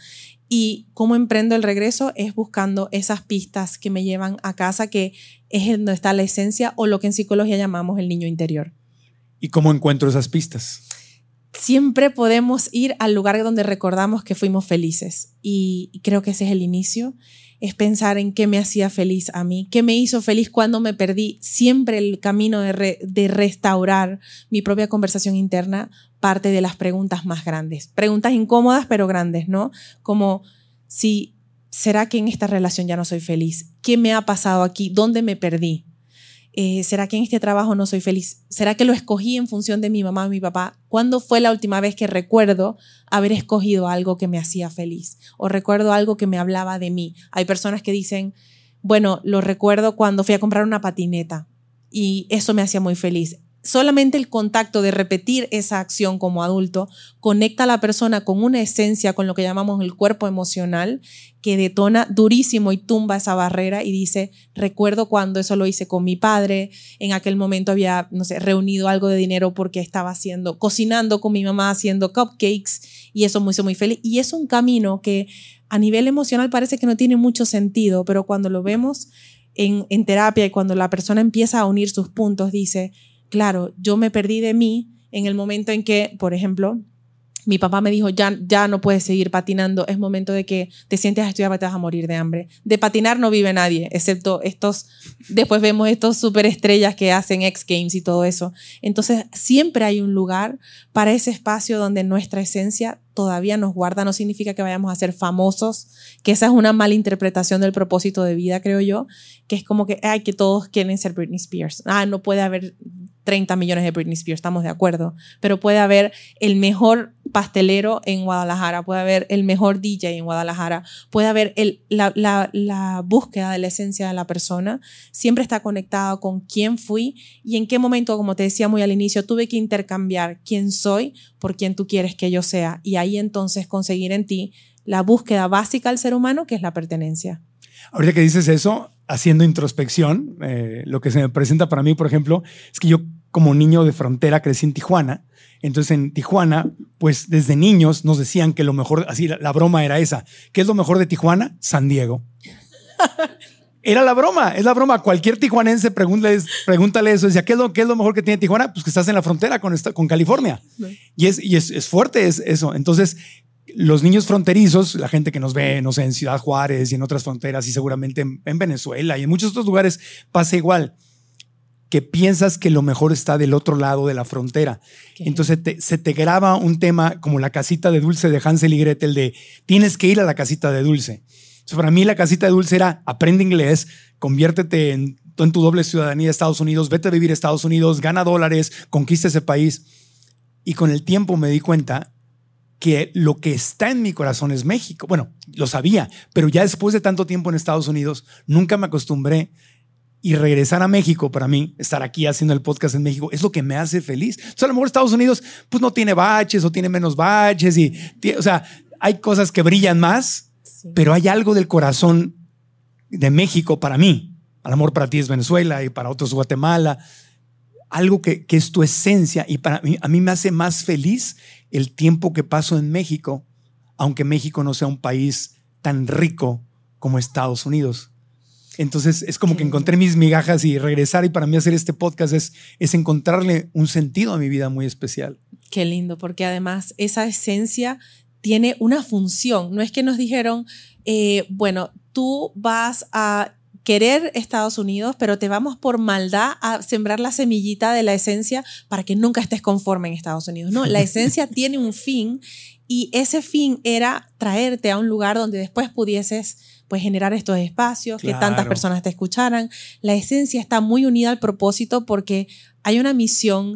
Y cómo emprendo el regreso es buscando esas pistas que me llevan a casa, que es donde está la esencia o lo que en psicología llamamos el niño interior. ¿Y cómo encuentro esas pistas? Siempre podemos ir al lugar donde recordamos que fuimos felices, y creo que ese es el inicio. Es pensar en qué me hacía feliz a mí, qué me hizo feliz cuando me perdí. Siempre el camino de, re, de restaurar mi propia conversación interna parte de las preguntas más grandes. Preguntas incómodas pero grandes, ¿no? Como si, ¿será que en esta relación ya no soy feliz? ¿Qué me ha pasado aquí? ¿Dónde me perdí? Eh, ¿Será que en este trabajo no soy feliz? ¿Será que lo escogí en función de mi mamá o mi papá? ¿Cuándo fue la última vez que recuerdo haber escogido algo que me hacía feliz? ¿O recuerdo algo que me hablaba de mí? Hay personas que dicen, bueno, lo recuerdo cuando fui a comprar una patineta y eso me hacía muy feliz. Solamente el contacto de repetir esa acción como adulto conecta a la persona con una esencia, con lo que llamamos el cuerpo emocional, que detona durísimo y tumba esa barrera y dice, recuerdo cuando eso lo hice con mi padre, en aquel momento había, no sé, reunido algo de dinero porque estaba haciendo, cocinando con mi mamá, haciendo cupcakes, y eso me hizo muy feliz. Y es un camino que a nivel emocional parece que no tiene mucho sentido, pero cuando lo vemos en, en terapia y cuando la persona empieza a unir sus puntos, dice, claro, yo me perdí de mí en el momento en que, por ejemplo, mi papá me dijo, ya, ya no puedes seguir patinando, es momento de que te sientes a estudiar porque te vas a morir de hambre. De patinar no vive nadie, excepto estos, después vemos estos superestrellas que hacen X Games y todo eso. Entonces, siempre hay un lugar para ese espacio donde nuestra esencia todavía nos guarda. No significa que vayamos a ser famosos, que esa es una mala interpretación del propósito de vida, creo yo, que es como que, ay, que todos quieren ser Britney Spears. Ah, no puede haber treinta millones de Britney Spears, estamos de acuerdo, pero puede haber el mejor pastelero en Guadalajara, puede haber el mejor D J en Guadalajara, puede haber el, la, la, la búsqueda de la esencia de la persona, siempre está conectado con quién fui y en qué momento, como te decía muy al inicio, tuve que intercambiar quién soy por quién tú quieres que yo sea, y ahí entonces conseguir en ti la búsqueda básica del ser humano, que es la pertenencia. Ahorita que dices eso, haciendo introspección, eh, lo que se me presenta para mí, por ejemplo, es que yo como niño de frontera crecí en Tijuana. Entonces en Tijuana, pues desde niños nos decían que lo mejor, así la, la broma era esa. ¿Qué es lo mejor de Tijuana? San Diego. Era la broma, es la broma. Cualquier tijuanense pregúntale, pregúntale eso. Decía, ¿qué es, lo, ¿qué es lo mejor que tiene Tijuana? Pues que estás en la frontera con, esta, con California. No. Y, es, y es, es fuerte es eso. Entonces los niños fronterizos, la gente que nos ve, no sé, en Ciudad Juárez y en otras fronteras y seguramente en, en Venezuela y en muchos otros lugares pasa igual, que piensas que lo mejor está del otro lado de la frontera. ¿Qué? Entonces te, se te graba un tema como la casita de dulce de Hansel y Gretel de tienes que ir a la casita de dulce. Entonces, para mí la casita de dulce era aprende inglés, conviértete en, en tu doble ciudadanía de Estados Unidos, vete a vivir a Estados Unidos, gana dólares, conquista ese país. Y con el tiempo me di cuenta que lo que está en mi corazón es México. Bueno, lo sabía, pero ya después de tanto tiempo en Estados Unidos, nunca me acostumbré. Y regresar a México, para mí, estar aquí haciendo el podcast en México, es lo que me hace feliz. O sea, a lo mejor Estados Unidos pues no tiene baches o tiene menos baches. Y, o sea, hay cosas que brillan más, sí. Pero hay algo del corazón de México para mí. A lo mejor para ti es Venezuela y para otros Guatemala. Algo que, que es tu esencia y para mí, a mí me hace más feliz el tiempo que paso en México, aunque México no sea un país tan rico como Estados Unidos. Entonces es como que encontré mis migajas y regresar y para mí hacer este podcast es, es encontrarle un sentido a mi vida muy especial. Qué lindo, porque además esa esencia tiene una función. No es que nos dijeron, eh, bueno, tú vas a querer Estados Unidos, pero te vamos por maldad a sembrar la semillita de la esencia para que nunca estés conforme en Estados Unidos. No, la esencia tiene un fin y ese fin era traerte a un lugar donde después pudieses pues generar estos espacios, claro, que tantas personas te escucharan. La esencia está muy unida al propósito porque hay una misión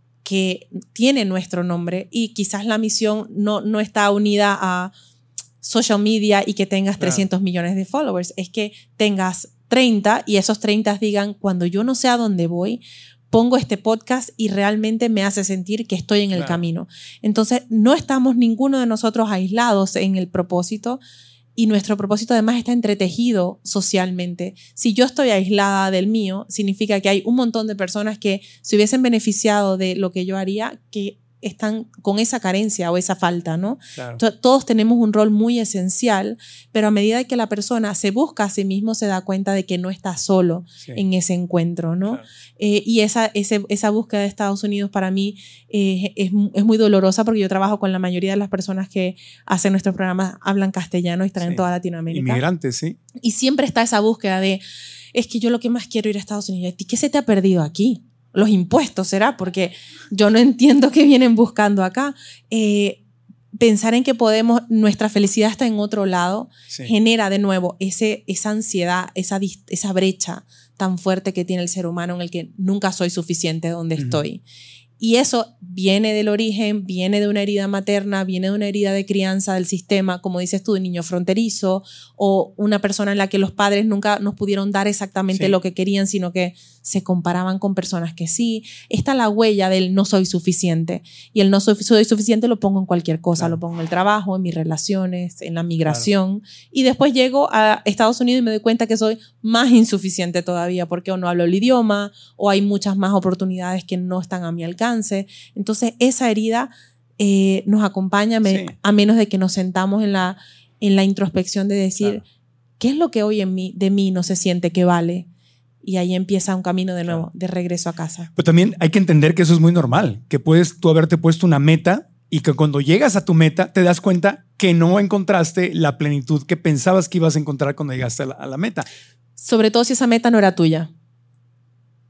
que tiene nuestro nombre y quizás la misión no, no está unida a social media y que tengas claro. trescientos millones de followers. Es que tengas treinta y esos treinta digan, cuando yo no sé a dónde voy, pongo este podcast y realmente me hace sentir que estoy en el claro. camino. Entonces, no estamos ninguno de nosotros aislados en el propósito. Y nuestro propósito además está entretejido socialmente. Si yo estoy aislada del mío, significa que hay un montón de personas que se hubiesen beneficiado de lo que yo haría, que están con esa carencia o esa falta, ¿no? Claro. Todos tenemos un rol muy esencial, pero a medida que la persona se busca a sí mismo, se da cuenta de que no está solo sí. en ese encuentro, ¿no? Claro. Eh, y esa, ese, esa búsqueda de Estados Unidos para mí eh, es, es muy dolorosa porque yo trabajo con la mayoría de las personas que hacen nuestros programas, hablan castellano y están sí. en toda Latinoamérica. Inmigrantes, sí. Y siempre está esa búsqueda de, es que yo lo que más quiero ir a Estados Unidos. ¿Y qué se te ha perdido aquí? Los impuestos, ¿será? Porque yo no entiendo qué vienen buscando acá. Eh, pensar en que podemos, nuestra felicidad está en otro lado, sí. genera de nuevo ese, esa ansiedad, esa, esa brecha tan fuerte que tiene el ser humano en el que nunca soy suficiente donde uh-huh. estoy. Y eso viene del origen, viene de una herida materna, viene de una herida de crianza del sistema, como dices tú, de niño fronterizo, o una persona en la que los padres nunca nos pudieron dar exactamente sí. lo que querían, sino que se comparaban con personas que sí. Está la huella del no soy suficiente. Y el no soy, soy suficiente lo pongo en cualquier cosa. Claro. Lo pongo en el trabajo, en mis relaciones, en la migración. Claro. Y después llego a Estados Unidos y me doy cuenta que soy más insuficiente todavía porque o no hablo el idioma o hay muchas más oportunidades que no están a mi alcance. Entonces esa herida eh, nos acompaña me, sí. a menos de que nos sentamos en la, en la introspección de decir claro. ¿qué es lo que hoy en mí, de mí no se siente que vale? Y ahí empieza un camino de nuevo, claro. de regreso a casa. Pero también hay que entender que eso es muy normal, que puedes tú haberte puesto una meta y que cuando llegas a tu meta te das cuenta que no encontraste la plenitud que pensabas que ibas a encontrar cuando llegaste a la, a la meta. Sobre todo si esa meta no era tuya.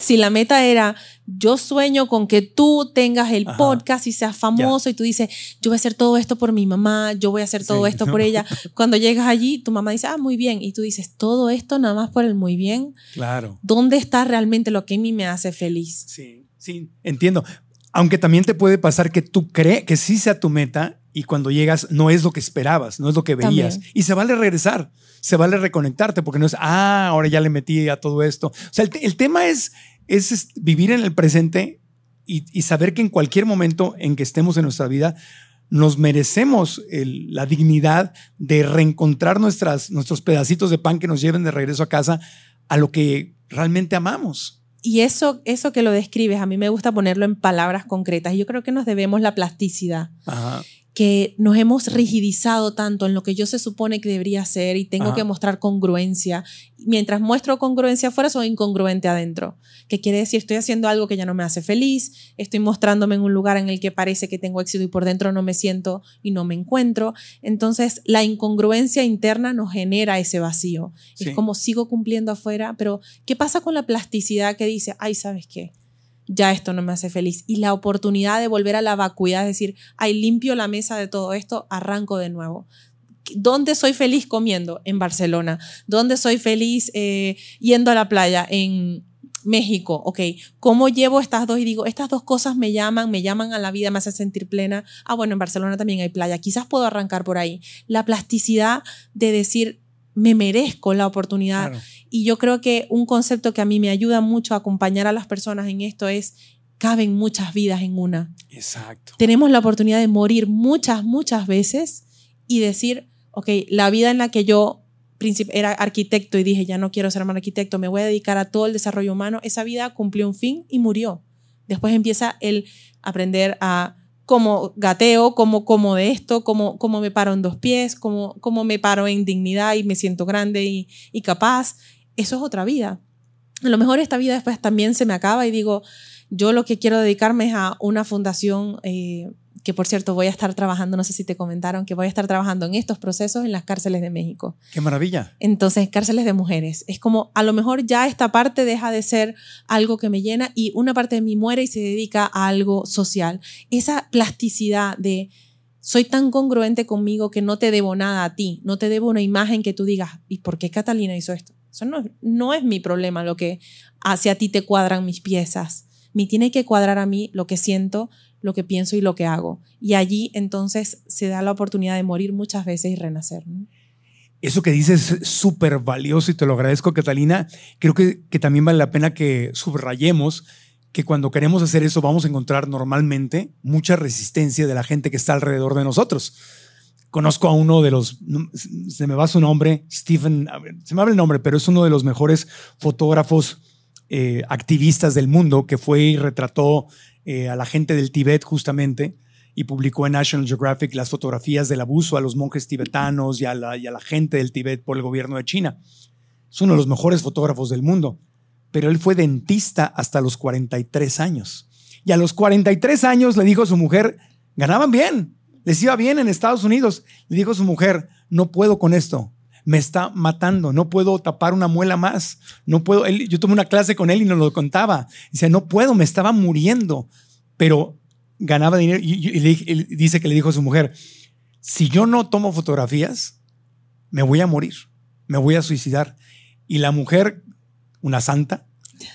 Si la meta era, yo sueño con que tú tengas el Ajá. podcast y seas famoso, yeah. y tú dices, yo voy a hacer todo esto por mi mamá, yo voy a hacer todo sí, esto no. por ella. Cuando llegas allí, tu mamá dice, ah, muy bien. Y tú dices, todo esto nada más por el muy bien. Claro. ¿Dónde está realmente lo que a mí me hace feliz? Sí, sí, entiendo. Aunque también te puede pasar que tú crees que sí sea tu meta y cuando llegas no es lo que esperabas, no es lo que veías. También. Y se vale regresar, se vale reconectarte porque no es, ah, ahora ya le metí a todo esto. O sea, el, el tema es, es vivir en el presente y, y saber que en cualquier momento en que estemos en nuestra vida nos merecemos el, la dignidad de reencontrar nuestras, nuestros pedacitos de pan que nos lleven de regreso a casa a lo que realmente amamos. Y eso, eso que lo describes, a mí me gusta ponerlo en palabras concretas. Yo creo que nos debemos la plasticidad. Ajá. Que nos hemos rigidizado tanto en lo que yo se supone que debería ser y tengo Ajá. que mostrar congruencia. Mientras muestro congruencia afuera, soy incongruente adentro. Que quiere decir, estoy haciendo algo que ya no me hace feliz, estoy mostrándome en un lugar en el que parece que tengo éxito y por dentro no me siento y no me encuentro. Entonces, la incongruencia interna nos genera ese vacío. Sí. Es como sigo cumpliendo afuera, pero ¿qué pasa con la plasticidad que dice, ay, ¿sabes qué? Ya esto no me hace feliz. Y la oportunidad de volver a la vacuidad, es decir, ay, limpio la mesa de todo esto, arranco de nuevo. ¿Dónde soy feliz comiendo? En Barcelona. ¿Dónde soy feliz eh, yendo a la playa? En México. Ok, ¿cómo llevo estas dos? Y digo, estas dos cosas me llaman, me llaman a la vida, me hacen sentir plena. Ah, bueno, en Barcelona también hay playa. Quizás puedo arrancar por ahí. La plasticidad de decir, me merezco la oportunidad. Claro. Y yo creo que un concepto que a mí me ayuda mucho a acompañar a las personas en esto es, caben muchas vidas en una. Exacto. Tenemos la oportunidad de morir muchas, muchas veces y decir, ok, la vida en la que yo era arquitecto y dije, ya no quiero ser más arquitecto, me voy a dedicar a todo el desarrollo humano, esa vida cumplió un fin y murió. Después empieza el aprender a cómo gateo, cómo como de esto, cómo, cómo me paro en dos pies, cómo, cómo me paro en dignidad y me siento grande y, y capaz. Eso es otra vida. A lo mejor esta vida después también se me acaba y digo, yo lo que quiero dedicarme es a una fundación eh, que, por cierto, voy a estar trabajando, no sé si te comentaron, que voy a estar trabajando en estos procesos en las cárceles de México. ¡Qué maravilla! Entonces, cárceles de mujeres. Es como, a lo mejor ya esta parte deja de ser algo que me llena y una parte de mí muere y se dedica a algo social. Esa plasticidad de, soy tan congruente conmigo que no te debo nada a ti, no te debo una imagen que tú digas, ¿y por qué Catalina hizo esto? Eso no, no es mi problema lo que hacia ti te cuadran mis piezas. Me tiene que cuadrar a mí lo que siento, lo que pienso y lo que hago. Y allí entonces se da la oportunidad de morir muchas veces y renacer, ¿no? Eso que dices es súper valioso y te lo agradezco, Catalina. Creo que, que también vale la pena que subrayemos que cuando queremos hacer eso vamos a encontrar normalmente mucha resistencia de la gente que está alrededor de nosotros. Conozco a uno de los, se me va su nombre, Stephen, se me va el nombre, pero es uno de los mejores fotógrafos eh, activistas del mundo que fue y retrató eh, a la gente del Tíbet justamente y publicó en National Geographic las fotografías del abuso a los monjes tibetanos y a la, y a la gente del Tíbet por el gobierno de China. Es uno de los mejores fotógrafos del mundo, pero él fue dentista hasta los cuarenta y tres años. Y a los cuarenta y tres años le dijo a su mujer, ganaban bien, les iba bien en Estados Unidos. Le dijo a su mujer, no puedo con esto, me está matando, no puedo tapar una muela más. No puedo. Él, yo tomé una clase con él y nos lo contaba. Dice, no puedo, me estaba muriendo, pero ganaba dinero. Y, y, y, y dice que le dijo a su mujer, si yo no tomo fotografías, me voy a morir, me voy a suicidar. Y la mujer, una santa,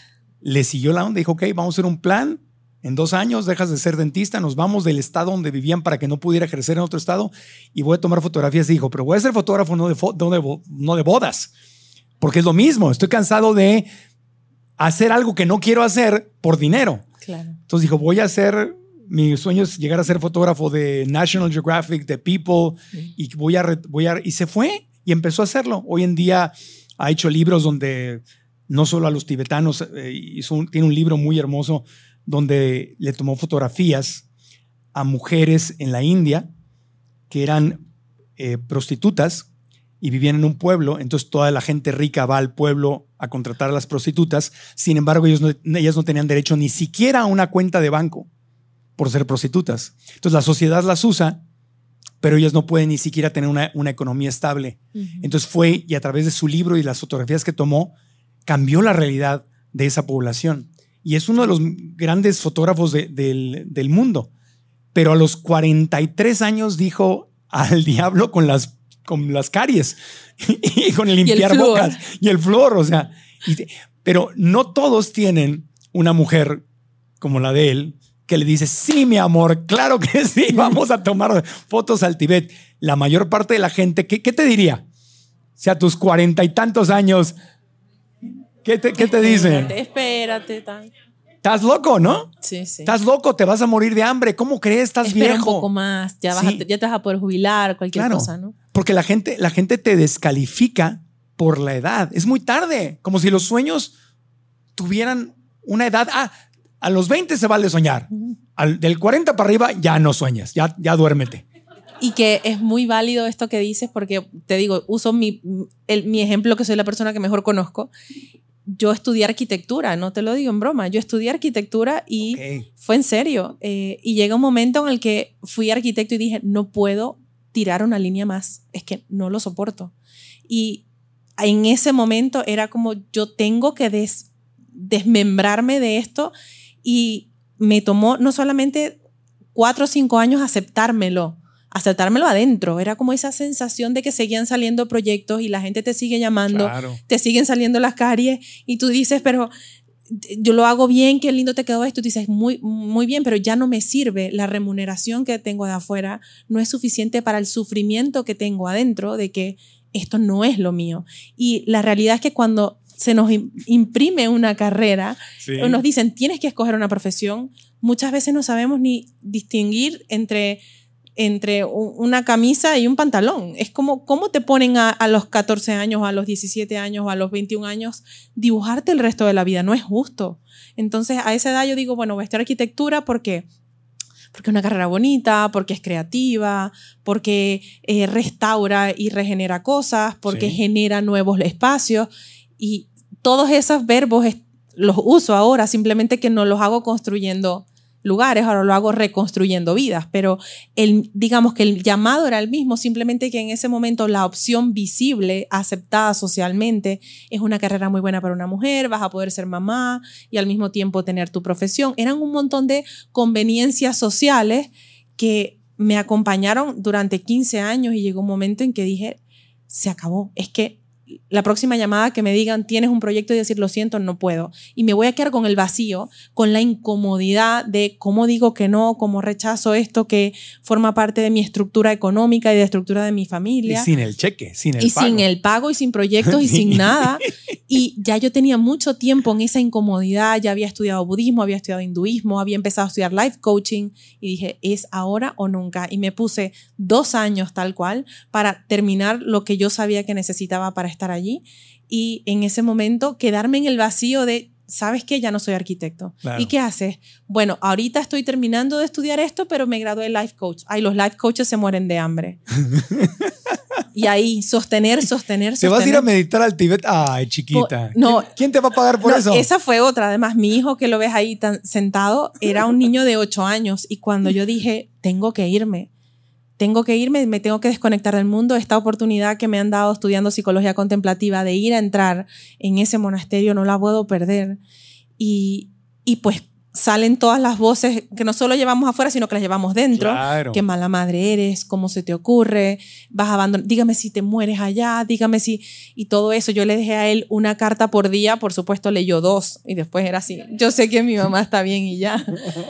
le siguió la onda, dijo, ok, vamos a hacer un plan. En dos años dejas de ser dentista, nos vamos del estado donde vivían para que no pudiera ejercer en otro estado y voy a tomar fotografías. Dijo, pero voy a ser fotógrafo no de, fo- no, de, no de bodas, porque es lo mismo. Estoy cansado de hacer algo que no quiero hacer por dinero. Claro. Entonces dijo, voy a hacer, mi sueño es llegar a ser fotógrafo de National Geographic, de People, sí. y voy a, voy a, y se fue y empezó a hacerlo. Hoy en día ha hecho libros donde no solo a los tibetanos, eh, hizo un, tiene un libro muy hermoso donde le tomó fotografías a mujeres en la India que eran eh, prostitutas y vivían en un pueblo. Entonces toda la gente rica va al pueblo a contratar a las prostitutas. Sin embargo, ellos no, ellas no tenían derecho ni siquiera a una cuenta de banco por ser prostitutas. Entonces la sociedad las usa, pero ellas no pueden ni siquiera tener una, una economía estable. Uh-huh. Entonces fue y a través de su libro y las fotografías que tomó, cambió la realidad de esa población. y es uno de los grandes fotógrafos de, del, del mundo. Pero a los cuarenta y tres años dijo al diablo con las, con las caries y con el limpiar y el bocas y el flúor. O sea, y, pero no todos tienen una mujer como la de él que le dice, sí, mi amor, claro que sí, vamos a tomar fotos al Tíbet. La mayor parte de la gente, ¿qué, qué te diría? Si a tus cuarenta y tantos años, ¿qué te, qué te dicen? Espérate, espérate. Tan... Estás loco, ¿no? Sí, sí. Estás loco, te vas a morir de hambre. ¿Cómo crees? Estás Espera viejo. un poco más, ya, vas Sí. a, ya te vas a poder jubilar, cualquier Claro, cosa, ¿no? porque la gente, la gente te descalifica por la edad. Es muy tarde, como si los sueños tuvieran una edad. Ah, a los veinte se vale soñar. Al, del cuarenta para arriba ya no sueñas, ya, ya duérmete. Y que es muy válido esto que dices porque, te digo, uso mi, el, mi ejemplo, que soy la persona que mejor conozco. Yo estudié arquitectura, no te lo digo en broma. Yo estudié arquitectura y Okay. fue en serio. Eh, y llega un momento en el que fui arquitecto y dije, no puedo tirar una línea más. Es que no lo soporto. Y en ese momento era como, yo tengo que des, desmembrarme de esto. Y me tomó no solamente cuatro o cinco años aceptármelo, aceptármelo adentro. Era como esa sensación de que seguían saliendo proyectos y la gente te sigue llamando, Claro. te siguen saliendo las caries y tú dices, pero yo lo hago bien, qué lindo te quedó esto. Tú dices, muy, muy bien, pero ya no me sirve. La remuneración que tengo de afuera no es suficiente para el sufrimiento que tengo adentro de que esto no es lo mío. Y la realidad es que cuando se nos imprime una carrera, Sí. o nos dicen, tienes que escoger una profesión, muchas veces no sabemos ni distinguir entre, entre una camisa y un pantalón. Es como, ¿cómo te ponen a, a los catorce años, a los diecisiete años, o a los veintiún años, dibujarte el resto de la vida? No es justo. Entonces, a esa edad yo digo, bueno, voy a estudiar arquitectura porque... porque es una carrera bonita, porque es creativa, porque eh, restaura y regenera cosas, porque Sí. genera nuevos espacios. Y todos esos verbos es, los uso ahora, simplemente que no los hago construyendo lugares, ahora lo hago reconstruyendo vidas. Pero el, digamos que el llamado era el mismo, simplemente que en ese momento la opción visible, aceptada socialmente, es una carrera muy buena para una mujer, vas a poder ser mamá y al mismo tiempo tener tu profesión. Eran un montón de conveniencias sociales que me acompañaron durante quince años y llegó un momento en que dije, se acabó. Es que la próxima llamada que me digan, tienes un proyecto y decir, lo siento, no puedo. Y me voy a quedar con el vacío, con la incomodidad de cómo digo que no, cómo rechazo esto que forma parte de mi estructura económica y de la estructura de mi familia. Y sin el cheque, sin el y pago. sin el pago y sin proyectos y Sí. sin nada. Y ya yo tenía mucho tiempo en esa incomodidad, ya había estudiado budismo, había estudiado hinduismo, había empezado a estudiar life coaching y dije, es ahora o nunca. Y me puse dos años tal cual para terminar lo que yo sabía que necesitaba para estar allí. Y en ese momento quedarme en el vacío de, ¿sabes qué? Ya no soy arquitecto. Claro. ¿Y qué haces? Bueno, ahorita estoy terminando de estudiar esto, pero me gradué de life coach. Ay, los life coaches se mueren de hambre. Y ahí, sostener, sostener, sostener. ¿Te vas a ir a meditar al Tíbet? Ay, chiquita. Po- no. ¿Quién, quién te va a pagar por No, eso? esa fue otra. Además, mi hijo que lo ves ahí tan sentado era un niño de ocho años y cuando yo dije, tengo que irme, tengo que irme, me tengo que desconectar del mundo, esta oportunidad que me han dado estudiando psicología contemplativa de ir a entrar en ese monasterio no la puedo perder. Y, y pues salen todas las voces que no solo llevamos afuera, sino que las llevamos dentro. Claro. Qué mala madre eres, cómo se te ocurre, vas a abandonar, dígame si te mueres allá, dígame si... Y todo eso, yo le dejé a él una carta por día, por supuesto leyó dos y después era así, yo sé que mi mamá está bien y ya.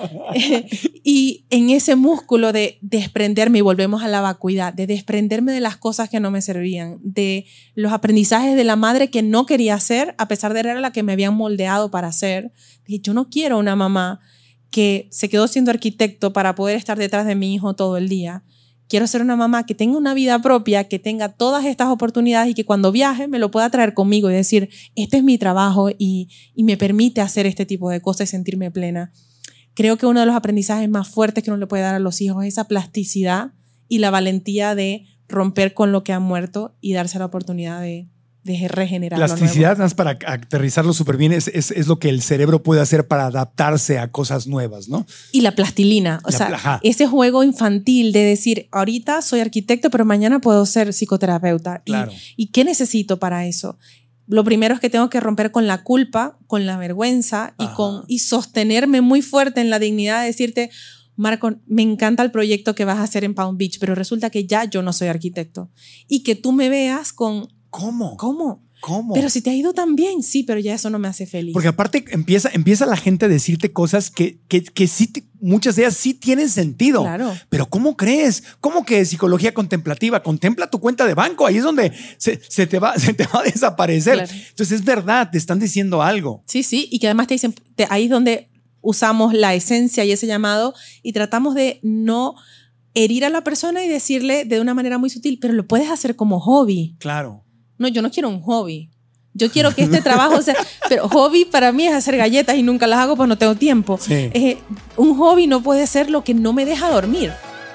Y en ese músculo de desprenderme, y volvemos a la vacuidad, de desprenderme de las cosas que no me servían, de los aprendizajes de la madre que no quería hacer, a pesar de era la que me habían moldeado para hacer, dije, yo no quiero una mamá que se quedó siendo arquitecto para poder estar detrás de mi hijo todo el día. Quiero ser una mamá que tenga una vida propia, que tenga todas estas oportunidades y que cuando viaje me lo pueda traer conmigo y decir, este es mi trabajo y, y me permite hacer este tipo de cosas y sentirme plena. Creo que uno de los aprendizajes más fuertes que uno le puede dar a los hijos es esa plasticidad y la valentía de romper con lo que han muerto y darse la oportunidad de, de regenerar. Plasticidad, nada más para aterrizarlo súper bien, es, es, es lo que el cerebro puede hacer para adaptarse a cosas nuevas, ¿no? Y la plastilina, o La, sea, ajá. ese juego infantil de decir, ahorita soy arquitecto, pero mañana puedo ser psicoterapeuta. Claro. ¿Y, ¿Y qué necesito para eso? lo primero es que tengo que romper con la culpa, con la vergüenza y, con, y sostenerme muy fuerte en la dignidad de decirte, Marco, me encanta el proyecto que vas a hacer en Palm Beach, pero resulta que ya yo no soy arquitecto. Y que tú me veas con... ¿Cómo? ¿Cómo? ¿Cómo? Pero si te ha ido tan bien, sí, pero ya eso no me hace feliz. Porque aparte empieza, empieza la gente a decirte cosas que, que, que sí, te, muchas de ellas sí tienen sentido. Claro. Pero ¿cómo crees? ¿Cómo que psicología contemplativa? Contempla tu cuenta de banco. Ahí es donde se, se, te, va, se te va a desaparecer. Claro. Entonces es verdad, te están diciendo algo. Sí, sí. Y que además te dicen, te, ahí es donde usamos la esencia y ese llamado y tratamos de no herir a la persona y decirle de una manera muy sutil, pero lo puedes hacer como hobby. Claro. No, yo no quiero un hobby. Yo quiero que este trabajo sea... Pero hobby para mí es hacer galletas y nunca las hago pues no tengo tiempo. Sí. Eh, un hobby no puede ser lo que no me deja dormir.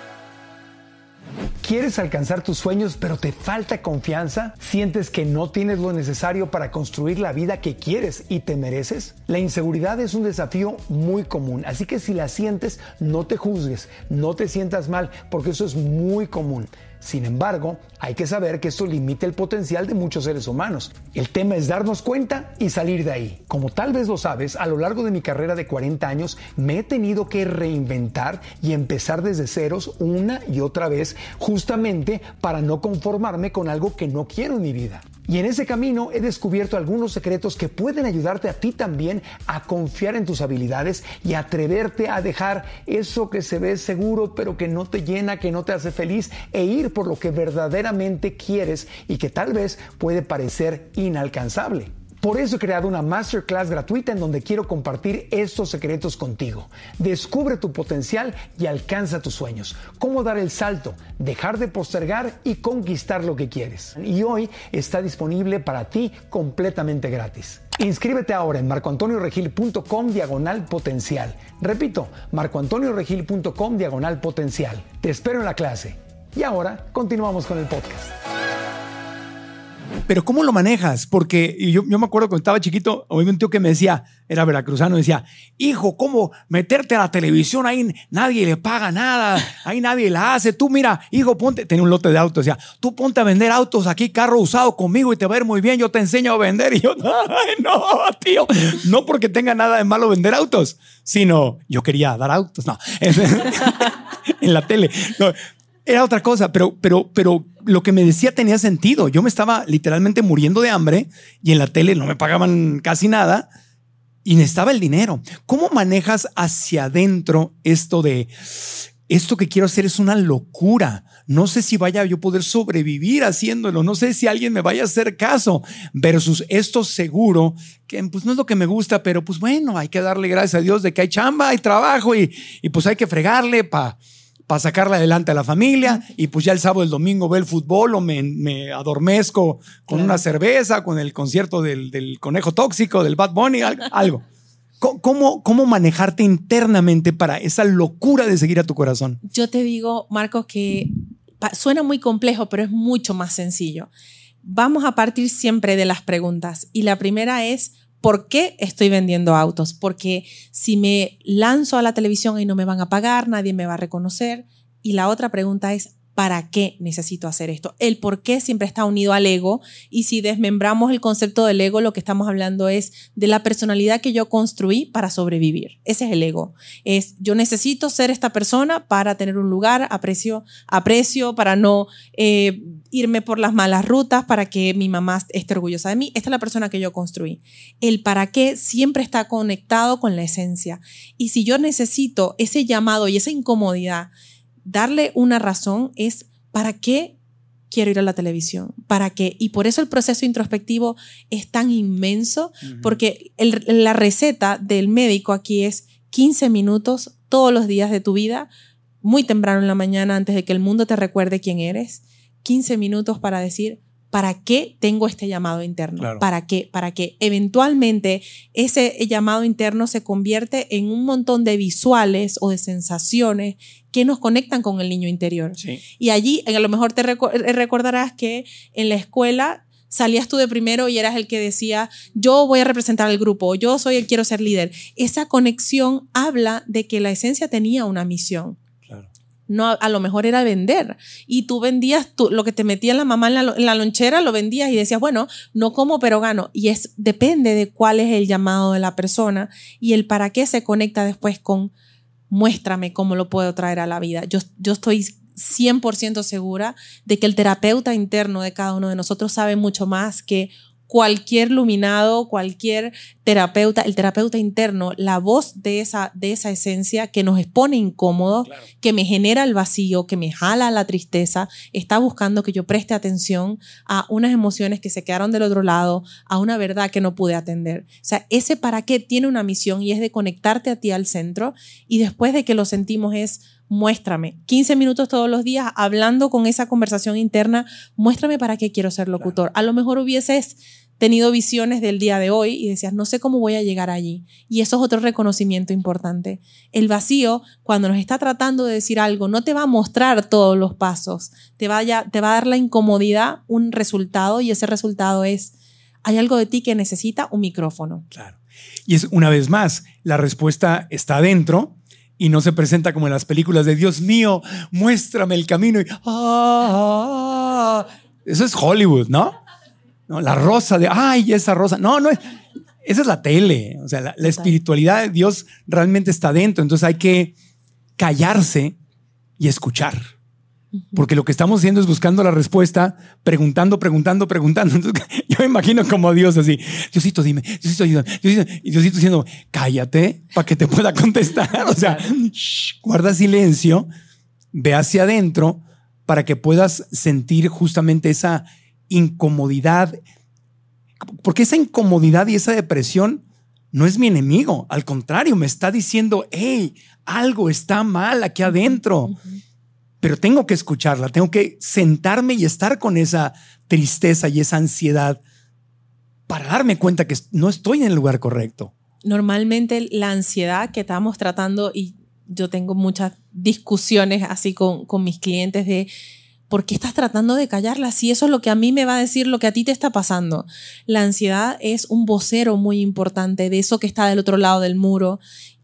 ¿Quieres alcanzar tus sueños pero te falta confianza? ¿Sientes que no tienes lo necesario para construir la vida que quieres y te mereces? La inseguridad es un desafío muy común, así que si la sientes, no te juzgues, no te sientas mal, porque eso es muy común. Sin embargo, hay que saber que esto limita el potencial de muchos seres humanos. El tema es darnos cuenta y salir de ahí. Como tal vez lo sabes, a lo largo de mi carrera de cuarenta años me he tenido que reinventar y empezar desde ceros una y otra vez, justamente para no conformarme con algo que no quiero en mi vida. Y en ese camino he descubierto algunos secretos que pueden ayudarte a ti también a confiar en tus habilidades y atreverte a dejar eso que se ve seguro pero que no te llena, que no te hace feliz, e ir por lo que verdaderamente quieres y que tal vez puede parecer inalcanzable. Por eso he creado una masterclass gratuita en donde quiero compartir estos secretos contigo. Descubre tu potencial y alcanza tus sueños. Cómo dar el salto, dejar de postergar y conquistar lo que quieres. Y hoy está disponible para ti completamente gratis. Inscríbete ahora en marcoantonioregil.com diagonal potencial. Repito, marcoantonioregil.com diagonal potencial. Te espero en la clase. Y ahora continuamos con el podcast. Pero ¿cómo lo manejas? Porque yo, yo me acuerdo cuando estaba chiquito, había un tío que me decía, era veracruzano, decía, hijo, ¿cómo meterte a la televisión? Ahí nadie le paga nada, ahí nadie la hace. Tú mira, hijo, ponte, tenía un lote de autos, decía, tú ponte a vender autos aquí, carro usado conmigo y te va a ir muy bien, yo te enseño a vender. Y yo, ay, no, tío, no porque tenga nada de malo vender autos, sino yo quería dar autos, no, en la tele, no. Era otra cosa, pero, pero, pero lo que me decía tenía sentido. Yo me estaba literalmente muriendo de hambre y en la tele no me pagaban casi nada y necesitaba el dinero. ¿Cómo manejas hacia adentro esto de esto que quiero hacer es una locura? No sé si vaya yo a poder sobrevivir haciéndolo. No sé si alguien me vaya a hacer caso versus esto seguro que pues no es lo que me gusta, pero pues bueno, hay que darle gracias a Dios de que hay chamba, hay trabajo y, y pues hay que fregarle para para sacarla adelante a la familia y pues ya el sábado, el domingo ve el fútbol o me, me adormezco con claro. una cerveza, con el concierto del, del conejo tóxico, del Bad Bunny, algo. ¿Cómo, ¿Cómo manejarte internamente para esa locura de seguir a tu corazón? Yo te digo, Marcos, que suena muy complejo, pero es mucho más sencillo. Vamos a partir siempre de las preguntas y la primera es, ¿por qué estoy vendiendo autos? Porque si me lanzo a la televisión y no me van a pagar, nadie me va a reconocer. Y la otra pregunta es, ¿para qué necesito hacer esto? El por qué siempre está unido al ego. Y si desmembramos el concepto del ego, lo que estamos hablando es de la personalidad que yo construí para sobrevivir. Ese es el ego. Es, yo necesito ser esta persona para tener un lugar, aprecio, aprecio para no eh, irme por las malas rutas, para que mi mamá esté orgullosa de mí. Esta es la persona que yo construí. El para qué siempre está conectado con la esencia. Y si yo necesito ese llamado y esa incomodidad, darle una razón es ¿para qué quiero ir a la televisión? ¿Para qué? Y por eso el proceso introspectivo es tan inmenso, uh-huh. porque el, la receta del médico aquí es quince minutos todos los días de tu vida, muy temprano en la mañana antes de que el mundo te recuerde quién eres, quince minutos para decir ¿para qué tengo este llamado interno? Claro. ¿Para qué? Para que eventualmente ese llamado interno se convierte en un montón de visuales o de sensaciones que nos conectan con el niño interior. Sí. Y allí a lo mejor te reco- recordarás que en la escuela salías tú de primero y eras el que decía yo voy a representar al grupo, yo soy el quiero ser líder. Esa conexión habla de que la esencia tenía una misión. No, a lo mejor era vender. Y tú vendías tú, lo que te metía la mamá en la, en la lonchera, lo vendías y decías, bueno, no como, pero gano. Y es, depende de cuál es el llamado de la persona y el para qué se conecta después con muéstrame cómo lo puedo traer a la vida. Yo, yo estoy cien por ciento segura de que el terapeuta interno de cada uno de nosotros sabe mucho más que cualquier iluminado, cualquier terapeuta, el terapeuta interno, la voz de esa, de esa esencia que nos pone incómodos, claro, que me genera el vacío, que me jala la tristeza, está buscando que yo preste atención a unas emociones que se quedaron del otro lado, a una verdad que no pude atender. O sea, ese para qué tiene una misión y es de conectarte a ti al centro, y después de que lo sentimos es muéstrame, quince minutos todos los días hablando con esa conversación interna, muéstrame para qué quiero ser locutor. Claro. A lo mejor hubieses tenido visiones del día de hoy y decías, no sé cómo voy a llegar allí. Y eso es otro reconocimiento importante. El vacío, cuando nos está tratando de decir algo, no te va a mostrar todos los pasos, te va a, te va a dar la incomodidad, un resultado, y ese resultado es, hay algo de ti que necesita un micrófono. Claro. Y es una vez más, la respuesta está adentro y no se presenta como en las películas de Dios mío, muéstrame el camino. Y, ah, eso es Hollywood, ¿no? No, la rosa de, ay, esa rosa. No, no, esa es la tele. O sea, la, la espiritualidad de Dios realmente está dentro. Entonces hay que callarse y escuchar. Porque lo que estamos haciendo es buscando la respuesta, preguntando, preguntando, preguntando. Entonces, yo me imagino como Dios así, Diosito, dime, Diosito, ayúdame, Diosito, y Diosito diciendo, cállate para que te pueda contestar. O sea, shh, guarda silencio, ve hacia adentro para que puedas sentir justamente esa incomodidad, porque esa incomodidad y esa depresión no es mi enemigo, al contrario, me está diciendo, hey, algo está mal aquí adentro, uh-huh. Pero tengo que escucharla, tengo que sentarme y estar con esa tristeza y esa ansiedad para darme cuenta que no estoy en el lugar correcto. Normalmente la ansiedad que estamos tratando, y yo tengo muchas discusiones así con, con mis clientes de ¿por qué estás tratando de callarla? Si eso es lo que a mí me va a decir lo que a ti te está pasando. La ansiedad es un vocero muy importante de eso que está del otro lado del muro